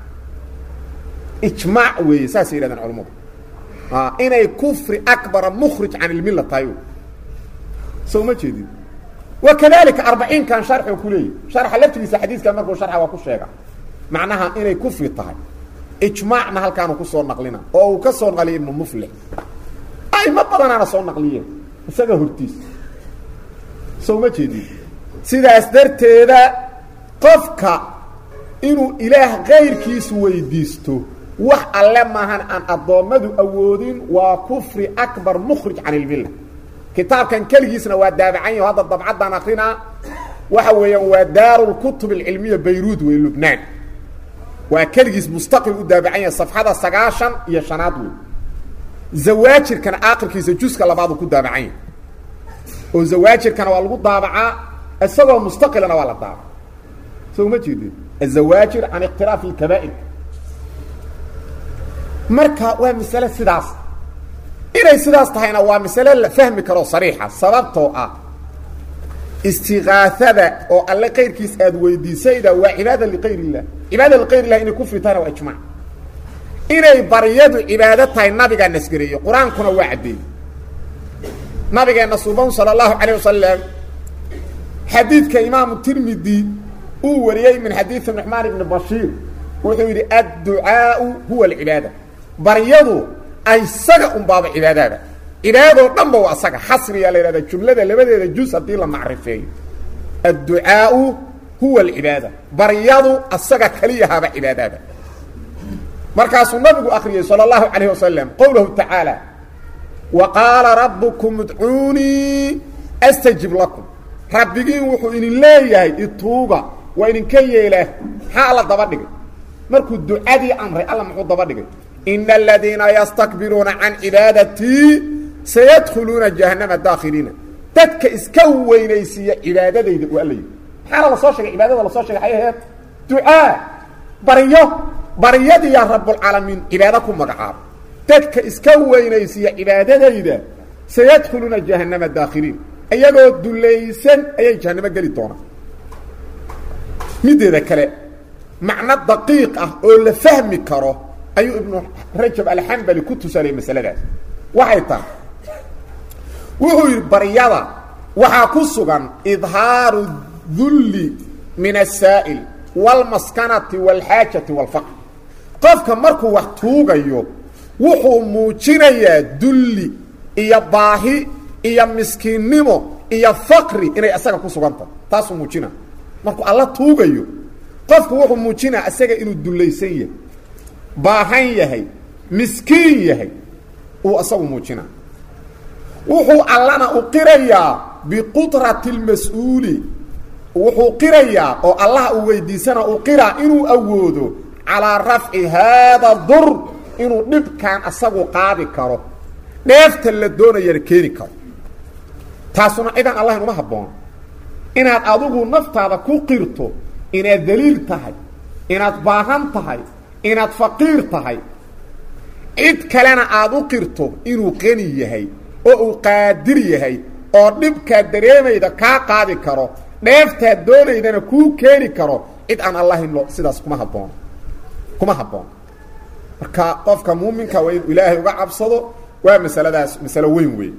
إجماع ويساسي لذين علماء إنه كفر أكبر مخرج عن الملة طيب سو ما تشيدي وكذلك 40 كان شرح كلي شرح لفتي حديث كان مركو شرح وكو شيغا معناها إنه كفر طيب إجماعنا هل كانوا كسور نقلنا أو كسور نقلي ابن مفلح أي ما بدنا أنا صور نقلية إساقه هرتيس سو ما تشيدي سيدا أسدرتيدا قفك إنه إله غير كيس ويديستو وح الله ماهن أن أضامدوا أودين وكفر أكبر مخرج عن الملة كتاب كان كالجيسنا ودابعين وهذا الضبعات دانا قينا وحويا ودار الكتب العلمية بيروت ولبنان وكالجيس مستقل ودابعين صفحة السقاشن يشنادوي زواجر كان آخر كيس جوسك لبعض كدابعين وزواجر كان والغو ضابعا السبب مستقلنا ولا ضابع سو ما جيدي الزواجر عن اقتراف الكبائر marka waa misala sidaas inay sidaas tahayna waa misala la fahmi karo sariixa sababtoo ah istigaathada oo alla qeyrkiis aad weydiisayda waa cibaada li qeyrillah cibaada li qeyrillah inay kufri tahay waa ijmaac inay bariyadu cibaada tahay nabiga nasgariyo quraankuna waa cadeey nabigeena sallallahu alayhi wasallam xadiidka imaam tirmidhi uu wariyay min xadiith nu'man ibn bashir wuxuu yiri ad-du'a huwa al-ibada bariyadu ay saga baaba cibaadada cibaadado dhanba waa saga xasri ya leeyahay jumlada labadeeda juz hadii la macrifeeyo ad-du'a huwa al-ibada bariyadu asaga kaliya haba cibaadada markaasuu nabigu akhriyay sallallahu alayhi wasallam qawluhu ta'ala wa qala rabbukum ud'uni astajib lakum rabbigiin wuxuu idin leeyahay ituuba waa idin ka yeelaa xaala daba dhigay markuu ducadii amray alla muxuu daba dhigay innal ladina yastakbiruna an ibadati sayadkhuluna jahannama dakhilina dadka iska weynaysiya cibaadadayda oo alla xaala la soo sheegay cibaadada la soo sheegay ayaheed du'a bariyadi ya rabbul alamin ibadakum magacaab dadka iska weynaysiya cibaadadayda sayadkhuluna jahannama dakhilina ayagoo dulaysan ayay jahannama gali doonaan mideeda kale macna daqiiq ah oo la fahmi karo ayu ibn rajab al-hanbali ku tusalay masaladaas waxay tahay wuxuu bariyada waxa ku sugan idhaaru dhulli min as-sa'il wal maskanati wal haajati wal faqr qofka markuu wax tuugayo wuxuu muujinayaa dulli iyo baahi iyo miskiinimo iyo faqri inay asaga ku suganta taas muujina markuu alla tuugayo qofku wuxuu muujinaa asaga inuu dulaysan yahay baahan yahay miskiin yahay oo asagu muujina wuxuu allana u qirayaa biqudrati almas'uuli wuxuu qirayaa oo allah uu weydiisana uu qiraa inuu awoodo ala raf'i hada dur inuu dhibkan asagu qaadi karo dheefta la doonayo keeni karo taasuna idan allah inuma haboon inaad adigu naftaada ku qirto inaad daliil tahay inaad baahan tahay inaad faqiir tahay cid kalena aad u qirto inuu qani yahay oo uu qaadir yahay oo dhibka dareemayda ka qaadi karo dheefta doonaydana ku keeni karo cid aan allah in sidaas kuma haboon marka qofka muuminka waa ilaahay uga cabsado waa masaladaas masalo weyn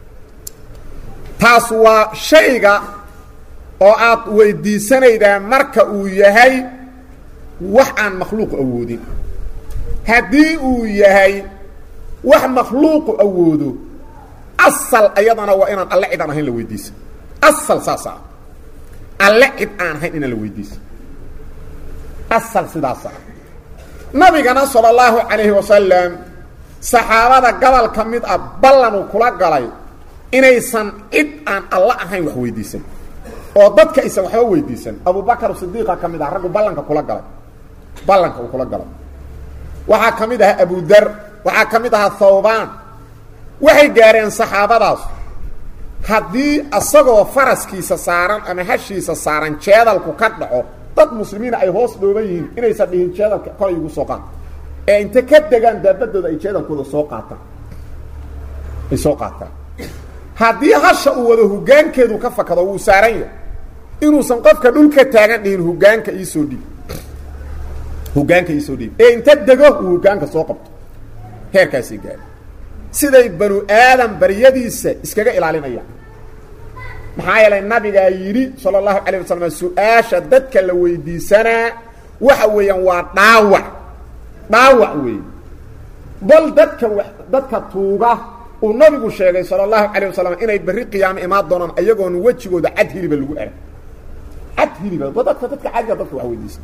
taas waa shayga oo aad weydiisanaydaa marka uu yahay wax aan makhluuq awoodin haddii uu yahay wax makhluuq awoodo asal ayadana waa inaan alle cid aan ahayn la weydiiso asal saasa alle cid aan ahayn in la weydiiso asal sidaasa nabigana sallallahu alayhi wasallam saxaabada gabal kamid ah ballan kula galay inaysan cid aan alla ahayn wax weydiisan oo dadka aysan waxba weydiisan Abu Bakar Siddiq kamid ah rag ballanka kula galay ballanka uu kula galay waxa kamid ah Abu Dar waxa kamid ah Thawban waxay gaareen saxaabadaas hadii asagoo faraskiisa saaran ama hashiisa saaran jeedalku ka dhaco dad muslimiin ay hoos dhooban yihiin inaysan dhihin jeedalka kale ugu soo qaataan ee inta ka degan daabadooda ay jeedalkooda soo qaataan ay soo qaataan hadii hasha uu wada hogaankeedu ka fakado uu saaran yahay inuusan qofka dhulka taagan dhihin hogaanka ii soo dhig hogaanka ii soo dhig ee inta dego uu hogaanka soo qabto heerkaasi gaar siday banu aadam bariyadiisa iskaga ilaalinayaan maxaa yeelay nabiga yiri sallallahu alayhi wasallam su'aasha dadka la weydiisana waxa weeyaan waa dhaawac weey bal dadka tuuga uu nabigu sheegay sallallahu alayhi wasallam inay bari qiyaam imaad doonaan ayagoon wajigooda cad hiliba lagu arag cad hiliba dadka caadiga dadka wax weydiisa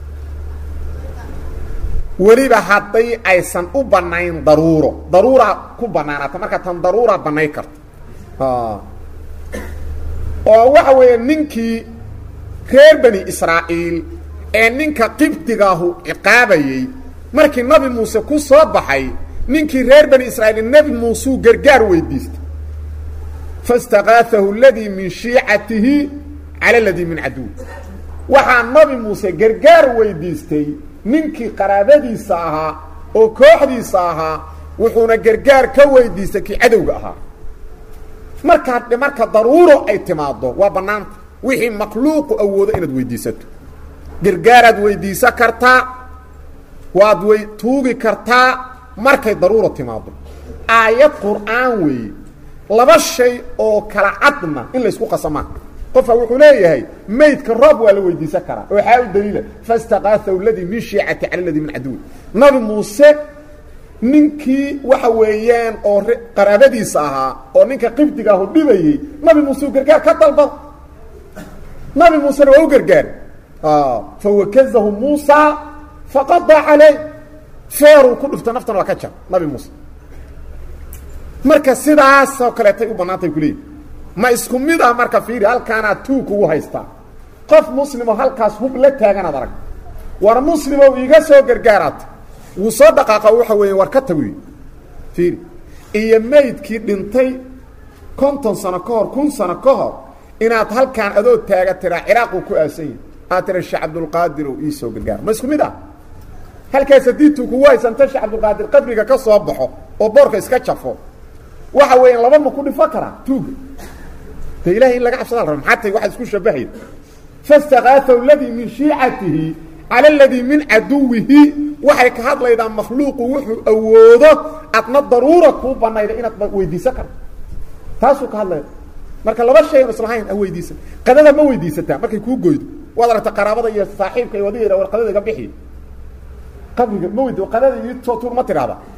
waliba haday aysan u banayn daruura ku banaanata marka tan daruura banay karto oo waxa weeye ninkii reer bani Israa'iil ee ninka qibtigaahu ciqaabayay markii nabi Muuse ku soo baxay ninkii reer bani Israa'iil nabi Muuse gargaar weydiistay fastaghathahu alladhi min shi'atihi ala alladhi min adu waxa nabi Muuse gargaar weydiistay ninkii qaraabadiisa ahaa oo kooxdiisa ahaa wuxuuna gargaar ka weydiistay kii cadowga ahaa marka daruuro ay timaado waa banaanta wixii makhluuq awoodo inaad weydiisato gargaarad weydiisa kartaa waad tuugi kartaa markay daruuro timaado aayad qur'aan weey laba shay oo kala cadna in la isku qasamaa qof wuxuu leeyahay meydka roob waa la weydiisan karaa oo waxa uu daliila fastaqathu alladhi min shi'ati ala alladhi min adu nabi Muuse ninkii waxa weeyaan oo qaraabadiisa ahaa oo ninka qibdiga ah dhibayay nabi Muuse gargaar ka dalbad nabi Muuse waa gargaar fa wakazahu Muuse faqada alay feeru ku dhufta naftan waa ka jar nabi Muuse marka sidaas oo kale tay u banaantay kulii ma isku mid ah marka fiiri halkaana tuu kugu haysta qof muslimo halkaas hub la taagan adag war muslimo iiga soo gargaaraat wuu soo dhaqaaqa waxa weeyaan war ka tawi fiiri iyo meydkii dhintay 50 sano ka hor 1000 sano ka hor inaad halkaan adoo taaga tira Ciraaq ku aasan aatira Sheikh Abdul Qaadir oo soo gargaar ma isku mid ah halkaas hadii tuu kugu haysanta Sheikh Abdul Qaadir qabriga ka soo baxo oo boorka iska jafo waxa weeyaan laba ma ku dhifo kara tuug إلهي إلا قعب صدر حتى واحد يسكون شبهي فاستغاثوا الذي من شيعته على الذي من عدوه وحيك هذا إذا مخلوق وحو أوضه أتنا الضرورة كوبانا إذا إنت ويدي سكر تاسوك هذا مركا لبا الشيء مصرحين أو ويدي سكر قدادا ما ويدي سكر مركا يكون قويد وضع تقرابة يا صاحب كي وديه لو القدادا قبحي قبل ما ويدي وقدادا يتوتور ما ترى هذا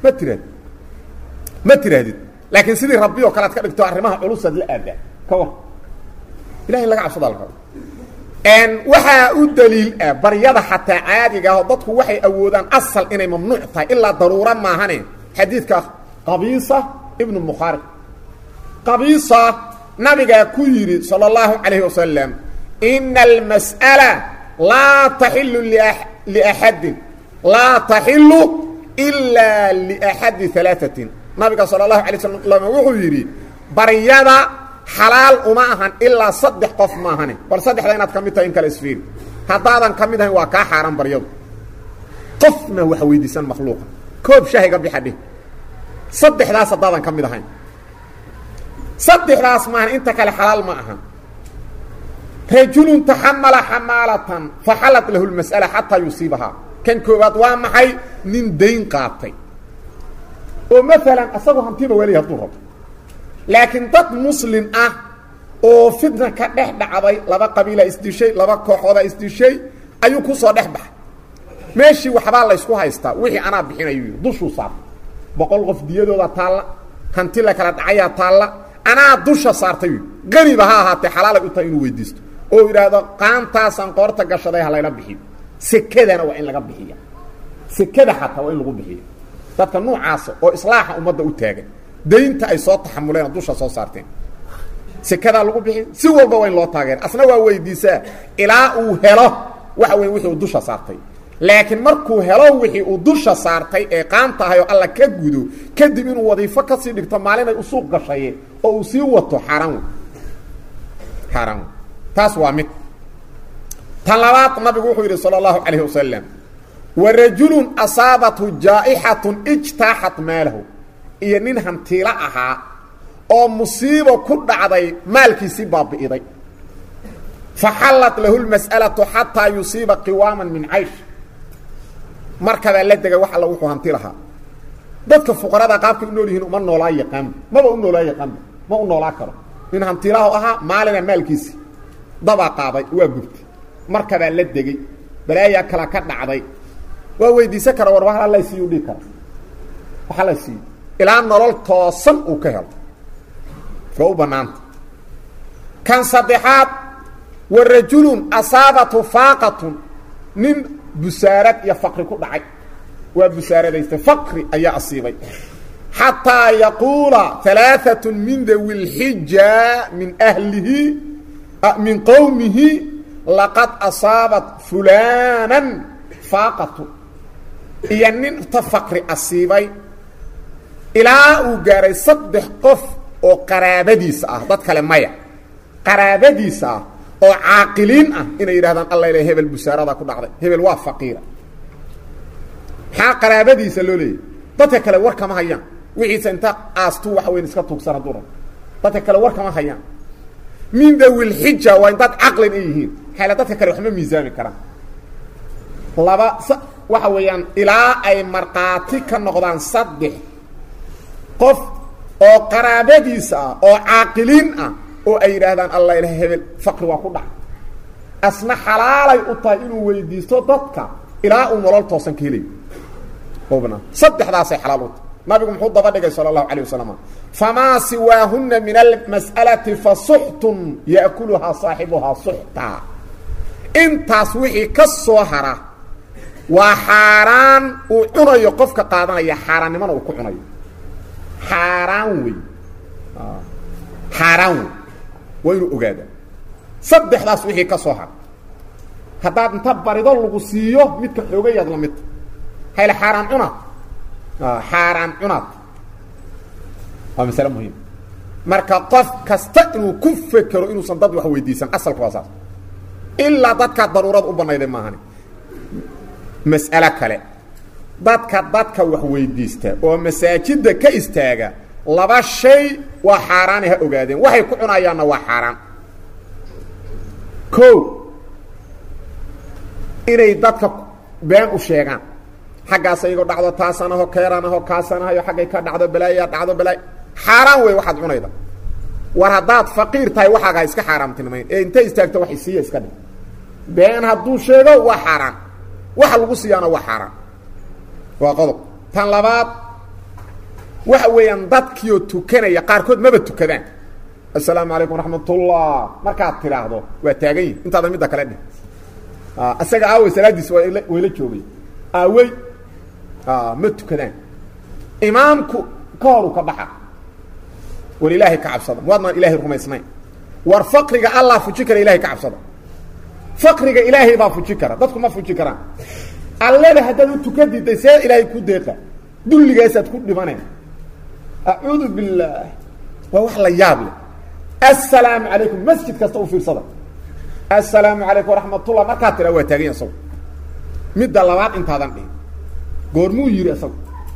ما ترى لكن سيدي ربي وكالات كدغتو ارمها علوس الاداء كوا الهي لغا عبد الله ان وحا الدليل بريده حتى عاديغا dadku waxay awoodaan asal inay mamnuuc tahay illa daruura ma ahane hadithka qabisa ibn mukhariq qabisa nabiga ku yiri sallallahu alayhi wasallam innal mas'ala la tahillu li ahad la tahillu illa li ahad thalathatin nabiga sallallahu alayhi wasallam wuxuu yiri bariyada xalaal uma ahan illa saddex qof ma ahane bal saddexda inaad kamid tahay in kala isfiir hadaadan kamid ahayn waa ka xaraan bariyadu qofna waxa weydiisan makhluuqa koob shaahiga bixadhi saddexdaas hadaadan kamid ahayn saddexdaas ma inta kale xalaal ma ahan rajulun tahammala hamalatan fahalat lahu almas'ala hatta yusibaha kan koobaad waa maxay nin deyn qaatay ومثلا أصابه همتيبه وليه الضرب لكن ضد مسلم أو فتنة كدح دعضي لبا قبيلة استشي لبا كوحوضة استشي أيو كسو دحبح ماشي وحبال الله يسكوها يستا وحي أنا بحين أيوه دوشو صعب boqol qof diyadooda taalla hanti la kala dhacaya taalla anaa dusha saartay qaniba ha ahaatee xalaalay u tahay inuu weydiisto oo yiraahdo qaantaasan qoorta gashaday halayna bixiyo sekadana waa in laga bixiyo sekada xataa waa in lagu bixiyo dadka noocaas oo islaaxa ummadda u taagan deynta ay soo taxamuleen dusha soo saarteen sekada lagu bixiyo si walba waa in loo taageero asna waa weydiisaa ilaa uu helo waxa weyn wixii uu dusha saartay laakiin markuu helo wixii uu dusha saartay ee qaanta ahayo alla ka gudo kadib inuu wadiifo ka sii dhigto maalin ay u suuq gashay oo uu sii wato xaram taas waa mid talabaad nabigu wuxuu yiri sallallahu alayhi wasallam warajulun asaabathu jaa'ihatun ijtahat maalahu iyo nin hantiila ahaa oo musiibo ku dhacday maalkiisi baabi'iday fahallat lahu almas'alatu hatta yusiba qiwaman min 'aysh markaba la degay wax alla wuxuu hanti lahaa dadka fuqarada qaabka u nool yihiin uma noolaa yaqaan maba u noolaa yaqaan ma u noolaa karo in hantiilaha ahaa maalina maalkiisi daba qaaday waa gubtay markaba la degay balaaya kala ka dhacday waa weydiisan kara war waxa la siiyo dhig kara waxa la siiyo ilaa nolol toosan uu ka helo oo banaanta kan saddexaad warajulun asabatu faqatun nin busaarad ya faqri ku dhacay waa busaaradaysta faqri ayaa asiibay hatta yaqula thalathatu min dhil hijja min ahlihi min qawmihi laqad asabat fulanan faqatu yanin tafaqri asiibay ilaa uu gaaray saddex qof oo qaraabadiisa ah dad kale maya qaraabadiisa ah oo caaqiliin ah inay yiraahdaan Allah ilaahay hebel busaarada ku dhacday hebel waa faqiira ha qaraabadiisa loo leeyahay dadka kale war kama hayaan wixii inta aastu wax weyn iska tuugsan hadura dadka kale war kama hayaan min dawil hijja wa inta aqlin ay yihiin xala dadka kale wax ma miisaami karaan laba waxa weeyaan ilaa ay marqaati ka noqdaan saddex qof oo qaraabadiisa ah oo caaqiliin ah oo ay yiraahdaan Allah ilaahay hebel faqri waa ku dhac asna xalaalay u tahay inuu weydiisto dadka ilaa uu nolol toosan ka helay qobna saddexdaas ay xalaal u tahay nabigu muxuu daba dhigay sallallahu alayhi wasallam fama siwahunna min almas'alati fasuhtun yaakuluha saahibuha suhta intaas wixii ka soo hara waa xaraan uu cunayo qofka qaadanaya xaraannimada uu ku cunayo xaraan waynu ogaada saddexdaas wixii ka soo har hadaad inta barido lagu siiyo midka xoogayad la mid hayla xaraan cunad waa mas'ala muhiim marka qof kasta inuu ku fekero inuu san dad wax weydiisan asalka waa saas illa dadka daruurad u banayday maahan mas'ala kale dadka wax weydiista oo masaajida ka istaaga laba shay waa xaraan ah ogaadeen waxay ku cunayaana waa xaraan ko inay dadka been u sheegaan xaggaas ayago dhacdo taasana ho keerana ho kaasana iyo xaggay ka dhacdo balaaya dhacdo balaay xaraan way waxaad cunayda war hadaad faqiir tahay waxaaga iska xaraamtinimay ee inta istaagto wax isiiya iska dhig been hadduu sheego waa xaraan waxa lagu siyaana waa xaraan waa qodob tan labaad waxa weeyaan dadkiyo tukanaya qaarkood maba tukadaan assalaamu alaykum rahmatullah markaad tiraahdo waa taagan yihiin intaada midda kale dhig asaga aaway salaadiis way la joogay aaway ma tukadaan imaamku ka hor ka baxa walilaahi ka cabsada wadna ilaahi rumaysnay war faqriga Allah fuji kara ilaahi ka cabsada faqriga ilaahi baa fuji kara dadku ma fuji karaan alle hadda uu tukadiday see ilaahi ku deeqa dulligaasad ku dhimanay a'uudu billah wa wax la yaab leh assalaamu alaykum masjid kasta u fiirsada assalaamu alaykum rahmatullah marka tira waa taagin soo midda labaad intaadan dhig goormuu yiri asagu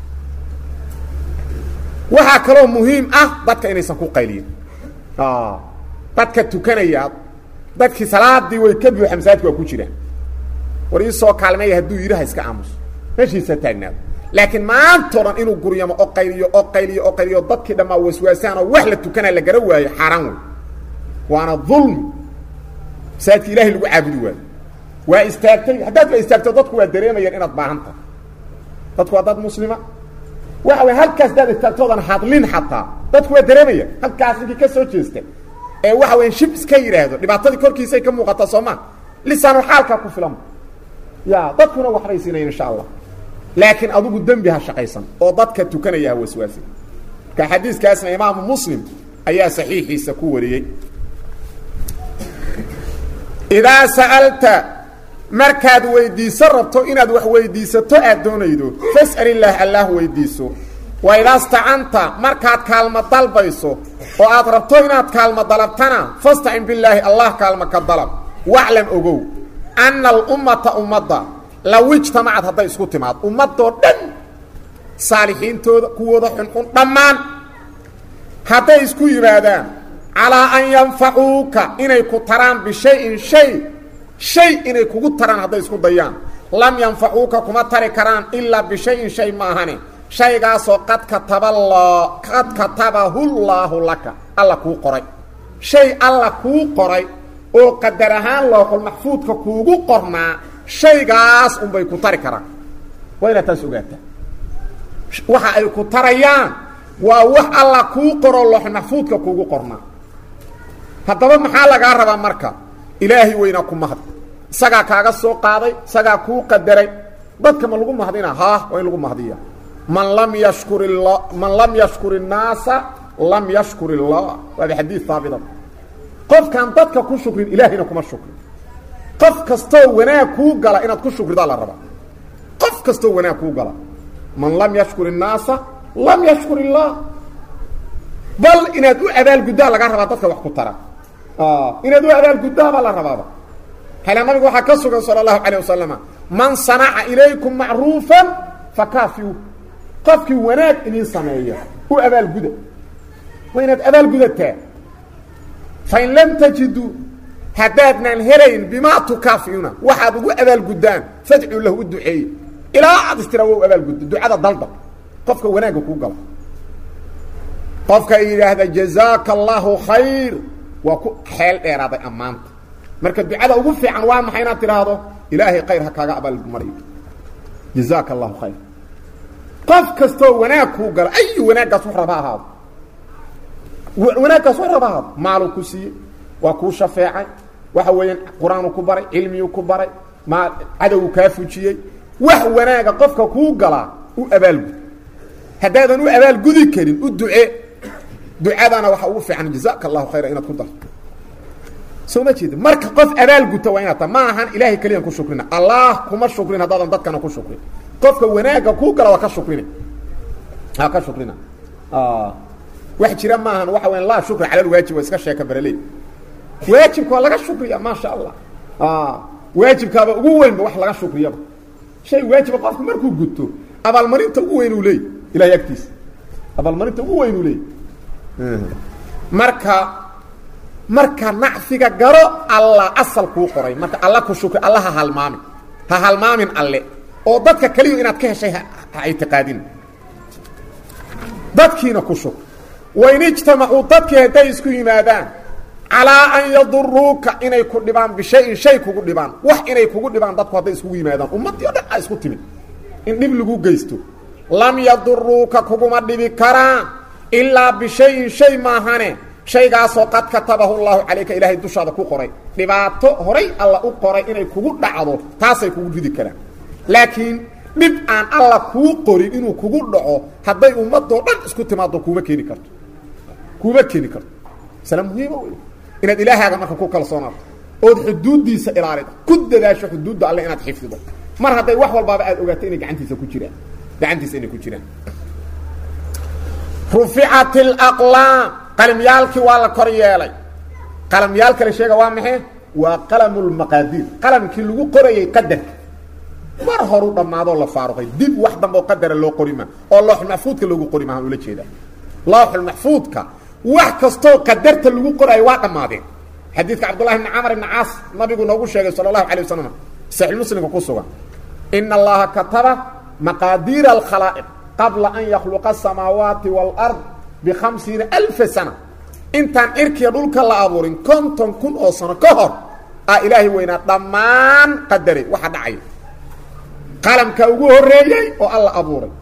waxa kale muhiim ah dadka inaysan ku qayliin dadka tukanaya dadkii salaadii way ka buuxam saadku ku jiraan wari soo kaalmay haduu yiraha iska aamus meeshiisa taagnaa laakiin maantoran inuu guriyamo oo qayliyo dadkii dhamaa waswaasaan oo wax la tukana la gara waayo xaraan waana dhulm saadki ilaahi lagu caabudi waayo waa istaagtay hadaad ba istaagto dadku waa dareemayaan inaad baahanta dadku waa dad muslima waxa way halkaas dad taagtoodan hadlin xataa dadku waa dareemaya halkaas intii ka soo jeesta ee waxa way shib iska yiraahdo dhibaatadii korkiisa ka muuqata Soomaa lisaan xaalka ku filan ya dadkuna wax raysinay insha Allah laakiin adigu dambi ha shaqaysan oo dadka tukanaya waswaasi ka xadiiskaasna Imaam Muslim ayaa saxiixiisa ku wariyay إذا سألت مركاد ويديس ربطو إناد وح ويديستو أدونيدو فاسأل الله ويديسو وإذا استعنت مركاد كالمة طلبيسو وآد ربطو إناد كالمة طلبتنا فاستعن بالله الله كالمة كالطلب واعلم أقو أن الأمة أمضى لو اجتمعت هذا يسكو تمات أمضى دن صالحين كوضا حنقون ضمان هذا يسكو يبادان على أن ينفعوك إني كتران بشيء شيء إني كتران هذا يسكو ضيان لم ينفعوك كما تركران إلا بشيء ما هني شيء قاسو قد كتبه الله لك الله كو قري شيء الله كو قري او قدرهان الله المحفوظ كو قرنا شيء قاس بي كتركران وين تسوغاتا waxa ay ku tarayaan waa wax alla ku qoro loox maxfuudka kuugu qorna hadaba maxaa laga rabaa marka ilaahi weyna ku mahad isaga kaaga soo qaaday isaga ku qadaray dadka ma lagu mahdina waa lagu mahdiya man lam yashkuri an-naasa lam yashkuri Allah waa hadith thaabit qof kan dadka ku shukrin ilaahina kuma shukrin qof kasto wanaag ku gala inaad ku shukrida la rabaa qof kasto wanaag ku gala من لم يشكر الناس لم يشكر الله بل إن أدو أبال قدام لقى ربا تدك وحكو ترى إن أدو أبال قدام الله ربا حيث النبي حكسك صلى الله عليه وسلم من صنع إليكم معروفا فكافيو قفك وناك إني صنعيه هو أبال قدام وإن أبال قدام فإن لم تجدوا هدادنا الهرين بما تكافيونا واحد هو أبال قدام فادعوا له الدعية إلى عاد استراووا أبال قد دعاء ضلضة قفك وناقك وقال قفك إلى هذا جزاك الله خير وحال إرادة أمانت مركز دعاء وقفي عنوان محينات هذا إلهي خير هكذا أبال المريض جزاك الله خير قفك استو وناقك وقال أي وناقك صحر بها هذا وناقك صحر بها مالو كسي وكو شفاعي وحوين قرآن كبري علمي كبري ما عدو كافوشي wax wanaaga qofka ku gala u abaal hadaadan u abaal gudi karin u duceedana waxa uu fiican jazaaka Allah khayra inaad ku darto soo ma jeed marka qof abaal guto waa inaad ma ahan ilaahi kaliya ku shukrina Allah kuma shukrin hadaadan dadkana ku shukrin qofka wanaaga ku gala waa ka shukrina ka shukrina wax jira ma ahan waxa weyn la shukr ala waajib iska sheeka baralay waajibka laga shukriya ma sha Allah waajibkaaba ugu weyn wax laga shukriyo شيء واجب قفك مركو غدتو ابال مرينتا ugu weyn u leey ilaahay agtiis abal marinta ugu weyn u leey marka nacfiga garo Allah asal ku qoray marka Allah ku shukr Allah ha halmaamin alle oo dadka kaliya inaad ka heshay ha itiqaadin dadkiina ku shukr وين اجتمعوا dadka haday isku yimaadaan على أن يضروك إني كدبان بشيء كدبان وح إني كدبان ضدك هذا يسوي ماذا أمتي هذا يسوي تمين إن نبلغوا جيستو لم يضروك كوما دبكرا إلا بشيء ما هني شيء قاسو قد كتبه الله عليك إلهي الدشاد كقري دباتو هري الله أقري إني كود دعو تاسي كود ذكرا لكن نبأن الله كقري إنه كود دعو هذا أمتي هذا يسوي تمام كوما كيني كرت سلام مهم إن الإله هذا ما كوكل صنع أو حدود دي سإرارة كد ذا شو حدود الله إن تحفظه مرة هذا وحول بابا أوجتينك عندي سكوتشران ده عندي سنة كوتشران رفعت الأقلام قلم يالك ولا كريالي قلم يالك لشيء وامحه وقلم المقادير قلم كله قري قدر مرة هروب ما هذا الله فاروقي دب واحدة مقدر اللي قريمة الله المحفوظ كله قريمة ولا شيء ده الله المحفوظ ك wax kasto qadarta lagu qoray waa dhamaadeen xadiiska Abdullah ibn Amr ibn As nabigu noogu sheegay sallallahu alayhi wasallam sahih muslim ku sugan inna Allah kataba maqadir al khalaiq qabla an yakhluqa as-samawati wal ard bi 50000 sana intan irkiya dhulka la abuurin konton kun oo sano ka hor ilaahi weyna dhamaan qadari waxa dhacay qalamka ugu horeeyay oo Allah abuuray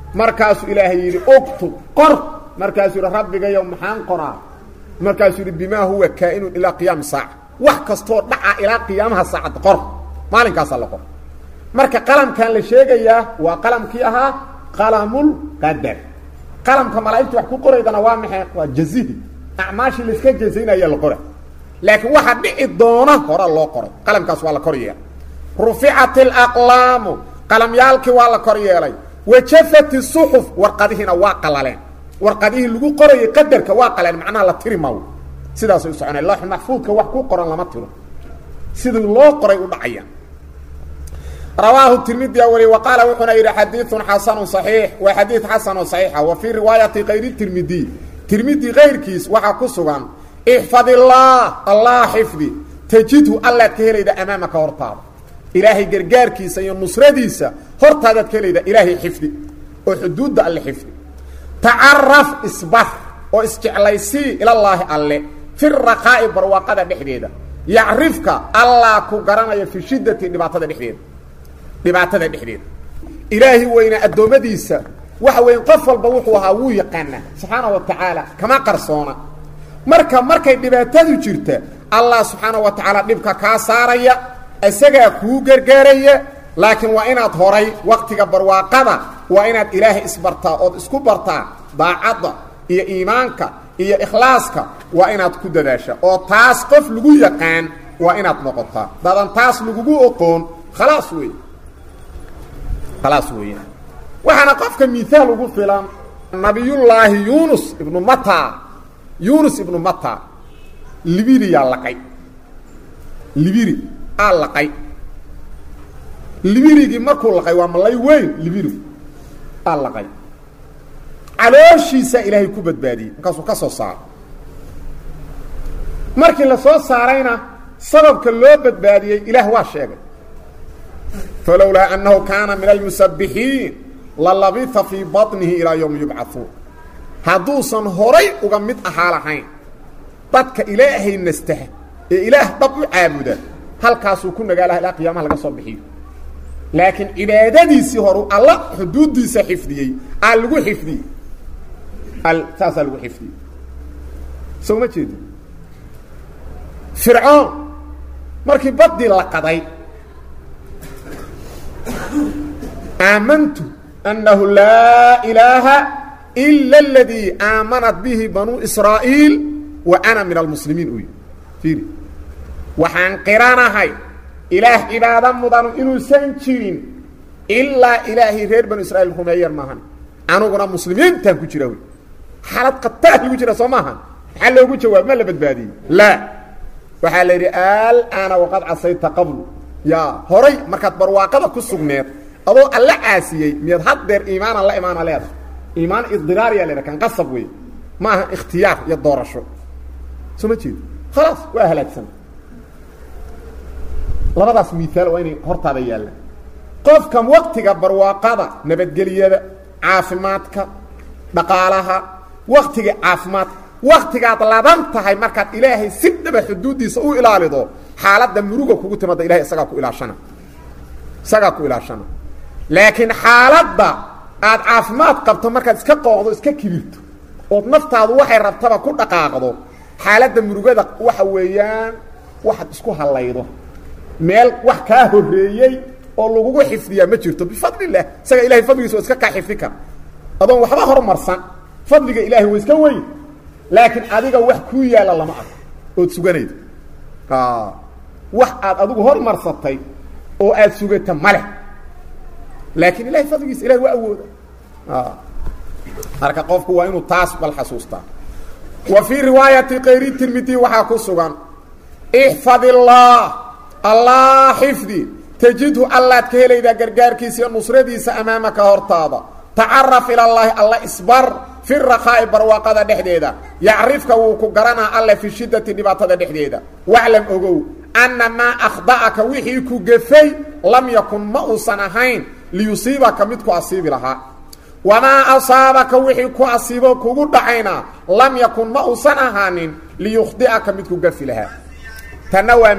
markaasuu ilaahay yidhi uktub qor markaasuu yidhi rabbigayow maxaan qoraa markaasuu yidhi bimaa huwa kaa'inun ilaa qiyaami saaca wax kastoo dhaca ilaa qiyaamaha saacadda qor maalinkaasaa la qor marka qalamkan la sheegayaa waa qalamkii ahaa qalamul qadar qalamka malaa'igtu wax ku qoraydana waa maxay waa jazihi acmaashii la iska jazaynaya la qora laakiin waxa dhici doona hore loo qoray qalamkaas waa la kor yeelay rufi'at al-aqlam qalamyaalkii waa la kor yeelay wajafat as-suhuf warqadihina waa qalaleen warqadihii lagu qorayay qadarka waa qaleen macnaha la tiri maaw sidaas ay soconay lawh mahfuudka wax ku qoran lama tiro sidii loo qoray u dhacaya رواه الترمذي وقال وحنا يرى حديث حسن صحيح وحديث حسن صحيح وفي رواية غير الترمذي غير كيس وحا كسغان احفظ الله حفظي تجده الله كهليدا امامك هرتاد الهي غرغاركيسا iyo nusradiisa hortaada kaleeda ilaahi xifdi oo xuduud alle xifdi ta'arraf isbah oo isjeclaysi ila allah alle fi raqa'i barwaqada dhexdeeda ya'rifka allah ku garanaya fi shiddati dhibaatada dhexdeeda ilaahi weyna adoomadiisa waxa weyn qof walba wuxuu ahaa wuu yaqaana subhanahu wa ta'ala kama qarsoona markay dhibaatadu jirta allah subhanahu wa ta'ala dhibka ka saaraya asaga ku gargaaraya laakiin waa inaad horay waqtiga barwaaqada waa inaad ilaahi isbartaa oo isku bartaa daacada iyo iimaanka iyo ikhlaaska waa inaad ku dadaashaa oo taas qof lagu yaqaan waa inaad noqotaa dadan taas lagu oqoon خلاص weeyna waxana qofka miisaal ugu filan nabiyullah yunus ibn matta libiri ya laqay libirigi markuu laqay waa malay weyn libiri laqay calooshiisa ilaahay ku badbaadiyay markaasuu ka soo saaray markii la soo saarayna sababka loo badbaadiyay ilaah waa sheegay فلولا أنه كان من المسبحين للبث في بطنه إلى يوم يبعثون هدوسا هوري وقمت أحالحين بدك إلهي نستحي إله طب عابدا هل كاسو كنا قالها إلى قيامها لك صبحين لكن عبادتي سهروا الله حدود دي سحفدي ألغو حفدي التاسا ألغو حفدي سو ما تشيد فرعون مركي بدي لقضي آمنت أنه لا إله إلا الذي آمنت به بنو إسرائيل وأنا من المسلمين فيري وحان قرانا هاي إله إبادة مضان إنو سنشين إلا إلهي غير بنو إسرائيل هم أيار ماهن أنا قرأ مسلمين تنكو جراوي حالات قطاه يوجد صماها حال لو قلت جواب ما لبت بادي لا وحال رئال أنا وقد عصيت قبل يا هوري مركات برواقضة كسوغنير أضو الله عاسيي مياد حدر إيمان الله إيمان عليه إيمان إضرار يالي كان قصب وي ما اختيار يدور الشو سمع تشيد خلاص وأهلك سنة لبداس مثال ويني هرتا ديالا قف كم وقتك برواقضة نبت قليادة عافماتك بقالها وقتك عافمات وقتك أطلابانتها مركات إلهي سد بحدودي سوء إلالي دو حالات دمروغا كوكو تمد إلهي ساقاكو إلى شنا لكن حالات دا aad caafimaad qabto markaad iska qooqdo iska kibirto oo naftaadu waxay rabtaba ku dhaqaaqdo xaaladda murugada waxa weeyaan waxaad isku halaydo meel wax ka horeeyay oo lagugu xifdiya ma jirto bifadlillah saga ilaahay fadligiisa iska ka xifdika adoon waxba hormarsan fadliga ilaahay way iska weyn laakiin adiga wax ku yaala lama arko oo suganaydo wax aad adigu hormarsatay oo aad sugata male لكن إلهي فضلك إلهي وأوده هركا قفك وإنه تاس بالحسوستا وفي رواية غير الترمذي وحاكو السغان احفظ الله حفظي تجده الله تكيلي إذا قرقار كيسي النصرديس أمامك هرطابا تعرف إلى الله إصبر في الرخاء برواقة دحديدا يعرفك وكقرنا الله في شدة نباتة دحديدا واعلم أقول أن ما أخضأك وحيكو قفي لم يكن مؤصنهين ليصيبك مدكو أصيب لها وما أصابك وحيكو أصيبك قدعينا لم يكن مؤصنهان ليخضئك مدكو قفي لها تنوى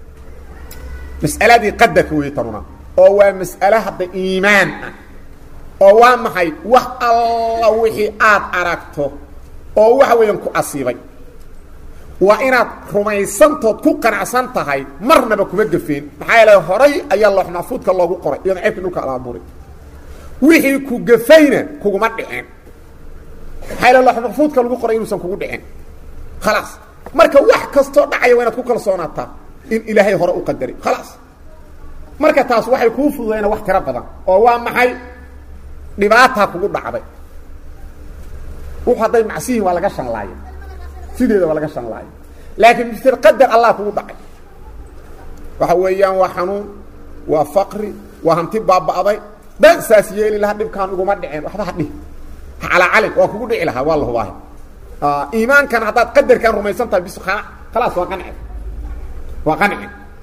مسألة دي قدرك ويترنا هو مسألة إيمان oo waa maxay wax alla wixii aad aragto oo waxa weeyaan ku asiibay waa inaad rumaysantood ku qanacsan tahay marnaba kuma gafeen maxaa yeelay horay ayaa loox maxfuudka loogu qoray iyada ceebka dhulka ala abuuray wixii ku gafayna kuguma dhicin maxaa yeelay loox maxfuudka lagu qoray inuusan kugu dhicin khalaas marka wax kastoo dhacaya waa inaad ku kalsoonaataa in ilaahay hore u qadaray khalaas marka taas waxay kuu fududayna wax tira badan oo waa maxay dhibaata kugu dhacday وحضي معسيه ولا قشن لاي سيده ولا قشن لاي لكن بيصير قدر الله كو دحي وحويان وحنون وفقري وهمتي بابا بس اسيلي لا دب كان ugu ma dhicin waxba hadhi على علي وكو dhicin laha والله واحد ايمان كان حتى قدر كان رميسنتا بس خلاص وقنع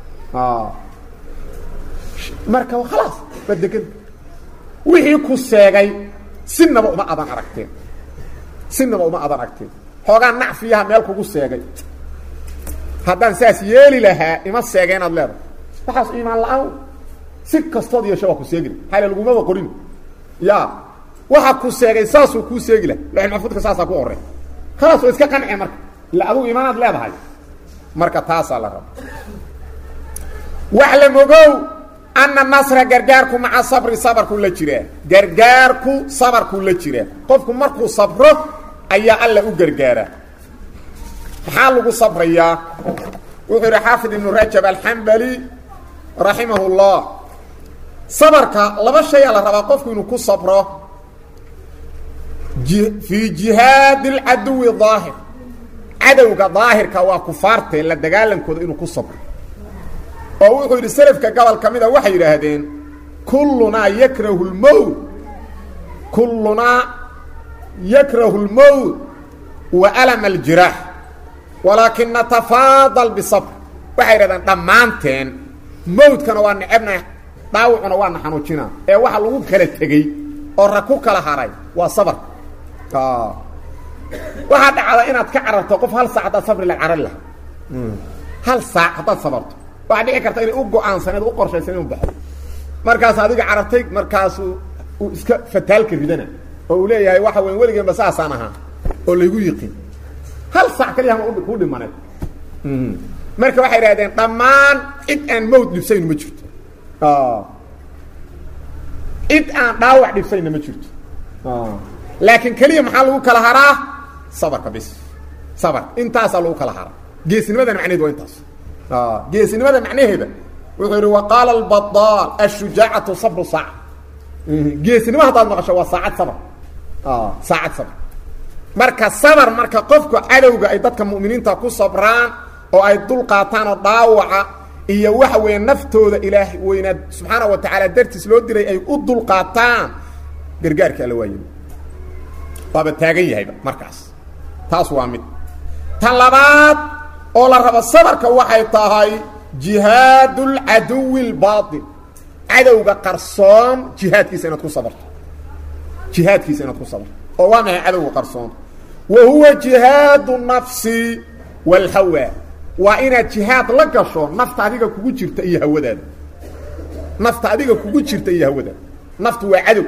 marka خلاص بدك wixii ku seegay sinaba uma adan aragteen sinaba uma adan aragteen xoogaa nacfiyaha meel kugu seegay haddaan saas yeeli lahaa ima seegeen aad leedahay waxaas iimaan la-aan si kastood yeesho waa ku seegi laha xayla lagumaba qorin yaa waxa ku seegay saasuu kuu seegi laha looxil maxfuudka saasaa ku horey khalaas oo iska qanci marka ila adugu iimaanaad leedahay marka taasaa la raba waxla mogow أن النصر جرجاركم مع صبر صبركم لجرا جرجاركم صبركم لجرا قفكم مركو صبره أي الله وجرجارة حاله صبر يا وغير حافظ ابن رجب الحنبلي رحمه الله صبرك لما شيء على ربا قفكم إنه صبره في جهاد العدو الظاهر عدوك ظاهر كوا كفارته إلا دجالن كود إنه صبر oo wuxuu yiri salafka gobol kamida waxay yiraahdeen kulluna yakrahu al-maut wa alam al-jirah walakin natafadal bisabr waxay yiraahdeen dhamaanteen mawdkana waa nicibna daawacuna waa xanuujina ee waxa lagu kala tagay oo ra ku kala haray waa sabr waxa dhacda inaad ka cararto qof hal saacad sabr la carar la hal saacad sabarto بعد كرت إني أوجو عن سنة أقرش سنة وبحر مركز هذيك عرفتك مركز فتالك الردنا أولي هاي واحد وين ولي جنب ساعة سنها أولي يقين هل صح كليها ما أقول كل منات مركز واحد هذين طمان إد أن موت نفسين مجرد إد أن ضاوع نفسين مجرد لكن كليهم حلو كلهرة صبر كبس صبر أنت أصلوا كلهرة جيس ماذا معنيه دو أنت جيس ماذا معنيه هذا وغير وقال البطال الشجاعة صبر ساعة جيس ماذا هذا المقشة ساعة صبر ساعة صبر مركز صبر مركز قفك علوغا أي ضدك مؤمنين تاكو صبران أو أي دلقاتان الضاوعة إيا وحا وين نفتو ذا إلهي وين سبحانه وتعالى درتس لو ديري أي دلقاتان قرقارك ألوين طب التاقية هيبا مركز تاسوا عمد طلبات أولا رب الصبر كوحي طاهي جهاد العدو الباطل عدو قرصان جهاد كي سنتكون صبر جهاد كي سنتكون صبر وما عدو قرصان وهو جهاد النفس والهوى وإن جهاد لقشو نفط عديك كوكو جرت إيها وداد نفط عديك كوكو جرت إيها وداد نفط وعدو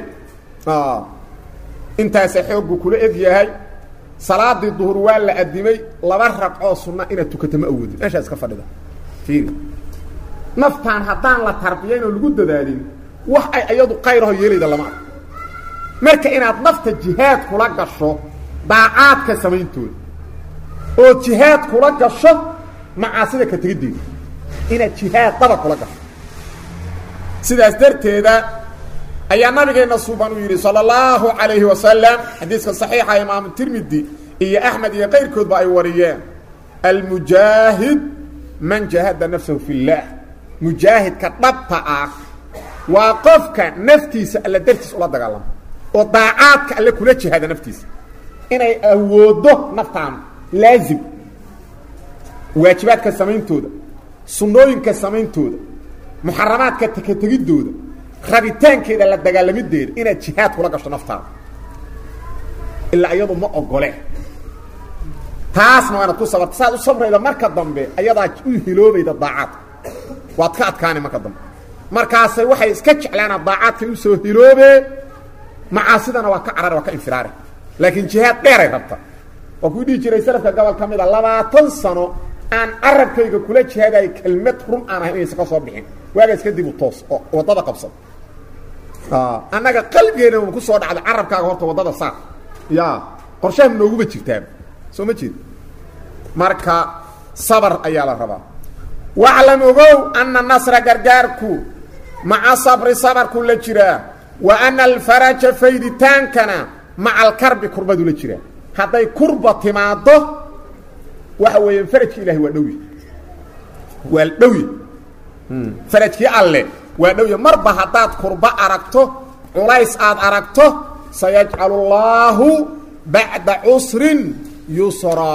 انت سيحيوك كل إذيهاي صلاة الظهر ولا قدمي لبا ركعه سنه ان تكتم اود ايش اسك فدده فيري نفتان هدان لا تربيين oo lagu dadaalin wax ay ayadu qayraho yeelida lama marka inaad nafta jihaad kula gasho daacadka sameeytood oo jihaad kula gasho macaasida ka tigidii inaad jihaad daba kula gasho sidaas darteeda ayaa nabigeena subhanahu wa ta'ala sallallahu alayhi wa sallam hadiiska saxiixa imaam tirmidhi iyo ahmad iyo qeyrkood ba ay wariyeen al mujahid man jahada nafsuhu fillah mujahid ka dhabta ah waa qofka naftiisa alla dartiis ula dagaalamo oo daacadka alla kula jihada naftiisa inay awoodo naftaan laazim waajibaadka sameeyntooda sunnooyinka sameeyntooda muharramaadka takatagidooda rabitaankeeda la dagaalamideed ina jihaad kula gasho naftaada illa ayadu ma ogole taasna waana ku sabarta saad u sabrayda marka dambe ayada u hiloobayda daacad waad ka adkaani marka dambe markaas waxay iska jeclaan daacadka u soo hiloobe macaasidana waa ka carar waa ka infiraare laakiin jihaad dheer ay rabta oo ku dhigi jiray salafka gobol kamida 20 sano aan arabkayga kula jihaaday kelmad run aan ahayn iska soo bixin waaga iska dib u toos oo wadada qabsan annaga qalbigeena uu ku soo dhacday arabkaaga horta wadada saar ya qorshaha nooguba jirtaa soo ma jeed marka sabar ayaa la rabaa wa'lam ogow anna nasra gargaarku ma'a sabri sabarku la jira wa anna al-faraj fayditankana ma'a al-karbi kurbadu la jira haday kurba timaado waxa weeyaan farajki ilaahi waa dhawi wal dhawi farajki alle waa dhawi marba hadaad kurba aragto culays aad aragto sayaj'alu Allahu ba'da usrin yusra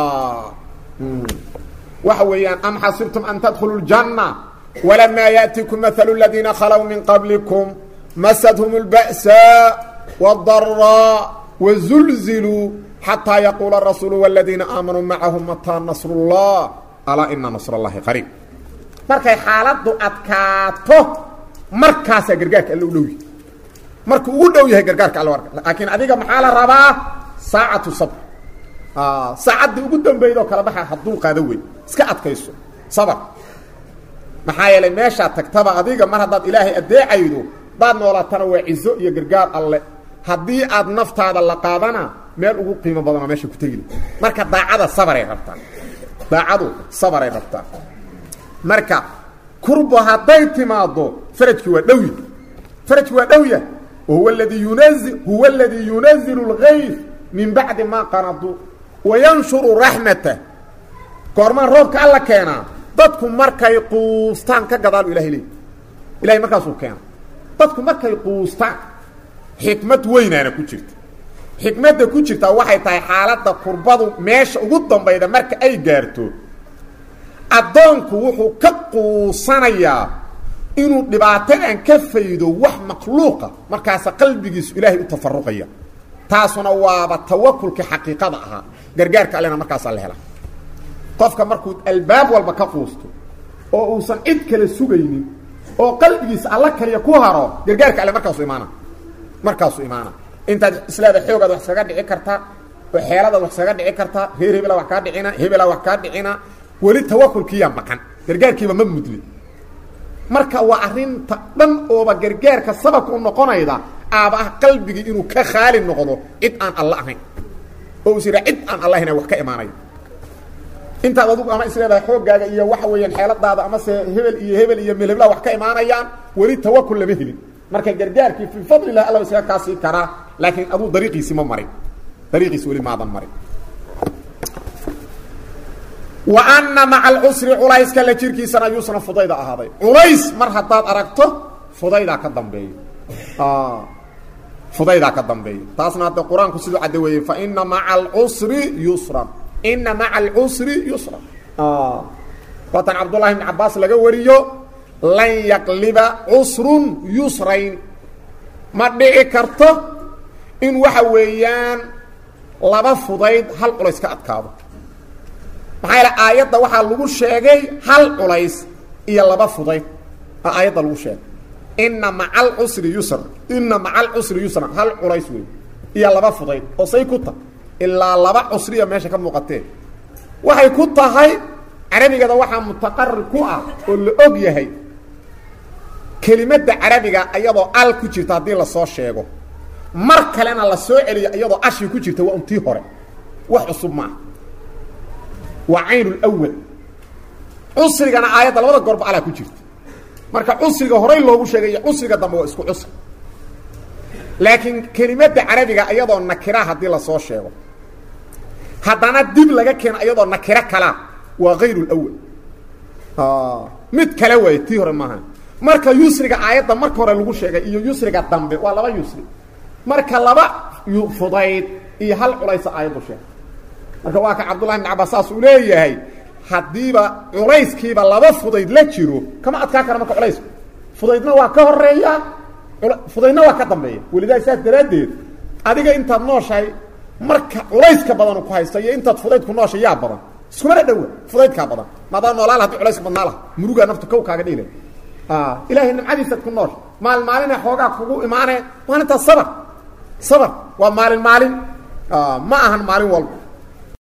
waxa weeyaan am hasibtum an tadkhulul janna walamma ya'tikum mathalu alladhina khalaw min qablikum masadhumul ba'sa wad-dharra wazulzilu hatta yaqula ar-rasulu walladhina amanu ma'ahum mata nasrullah ala inna nasrallahi qarib markay xaaladu adkaato markaas gargaarka alla u dhawi markuu ugu dhaw yahay gargaarka alla warka laakiin adiga maxaa la rabaa saacatu sabr saacada ugu dambeeydo kala baxa haduu qaado weey iska adkayso sabar maxaa yeelay meesha tagtaba adiga mar hadaad ilaahay adeecaydo baad noolaatana waa cizo iyo gargaar alle hadii aad naftaada la qaadana meel ugu qiimo badan meesha ku tagin marka daacada sabar ay rabtaan daacadu sabar ay rabtaan marka kurba haday timaado farajki waa dhawi farajki waa dhawiya وهو الذي ينزل الغيث من بعد ما قنطوا وينشر رحمته كورمان روبك الله كينا dadku markay quustaan ka gadaal ilaahay markaas uu keenay dadku markay quustaan xikmad weynaana ku jirta xikmadda ku jirta waxay tahay xaaladda kurbadu meesha ugu dambayda marka ay gaarto adoonku wuxuu ka quusanayaa inuu dhibaato aan ka faydo wax makhluuqa markaas qalbigiisu ilaahay u tafarruqaya taasuna waaba tawakkulka xaqiiqada ah gargaarka allena markaas la hela qofka markuu albaab walba ka quusto oo uusan cid kale sugaynin oo qalbigiisa alla kaliya ku haro gargaarka alle markaas iimaana inta islaada xoogada wax kaga dhici karta oo xeelada wax kaga dhici karta hebela wax ka dhicina hebela wax ka dhicina wali tawakkulkiya maqan gargaarkiiba ma mudli marka waa arinta dhan oo ba gargaarka sabab u noqonayda aaba qalbiga inuu ka khaali noqdo cid aan Allah ahayn oo sira cid aan Allah ahayn wax ka iimaanay inta adigu ama islaada xoogaaga iyo waxa weeyaan xeeladaada ama hebel iyo melebla wax ka iimaanayaan wali tawakkul lama helin marka gargaarkii fi fadlillah Allah iska kaasi kara laakiin adu dariiqiisi ma marin dariiqiisi wali maadan marin wa anna ma'al usri ulayska la jirkiisana yusra fudayda ahaaday ulays mar hadaad aragto fudayda ka dambeeyo fudayda ka dambeeyo taasna hada quraanku sidoo cadeeyay fa inna ma'al usri yusra inna ma'al usri yusra watan abdullah ibn abbas laga wariyo lan yaqliba usrun yusrayn ma dhici karto in waxa weeyaan laba fudayd hal ulays ka adkaado maxay aayada waxa lagu sheegay hal ulays iyo laba fudayd aayada lagu sheegay inna ma'al usri yusra inna ma'al usri yusra hal ulays weey iyo laba fudayd oo say ku tahay illa laba usriya meesha ka muuqatay waxay ku tahay arabiga waxa mutaqarrir ku ah oo la og yahay kelimada arabiga ayadoo al ku jirta hadii la soo sheego mar kalena la soo celiyo ayadoo ashi ku jirta waa intii hore wax cusub ma وعين الأول عصرنا آيات لبدا قرب على كجرت marka cusriga horay loogu sheegay cusriga dambe waa isku cusr laakiin kelimada carabiga ayadoo nakira hadii la soo sheego hadana dib laga keen ayadoo nakira kala waa غير الأول mid kale way tii hore maahan marka yusriga aayada marka hore lagu sheegay iyo yusriga dambe waa laba yusri marka laba fudayd iyo hal culaysa aayadu sheegay marka waa ka Abdullah ibn Abbas uu leeyahay hadiiba culayskiiba laba fudayd la jiro kama adkaa kara marka culays fudaydna waa ka horeeya fudaydna waa ka dambeeya walidaa saad daraadeed adiga intaad nooshay marka culayska badan ku haysto iyo intaad fudayd ku nooshay yaa badan isku mara dhaw fudaydka badan maada noolaal hadii culays badnaa la muruga nafta kow kaaga dhilay ilaahay nimcadiisa ku noosh maalina xoogaa kugu iimaanay waana ta sabr صبر ومالين ما أهن مالين والله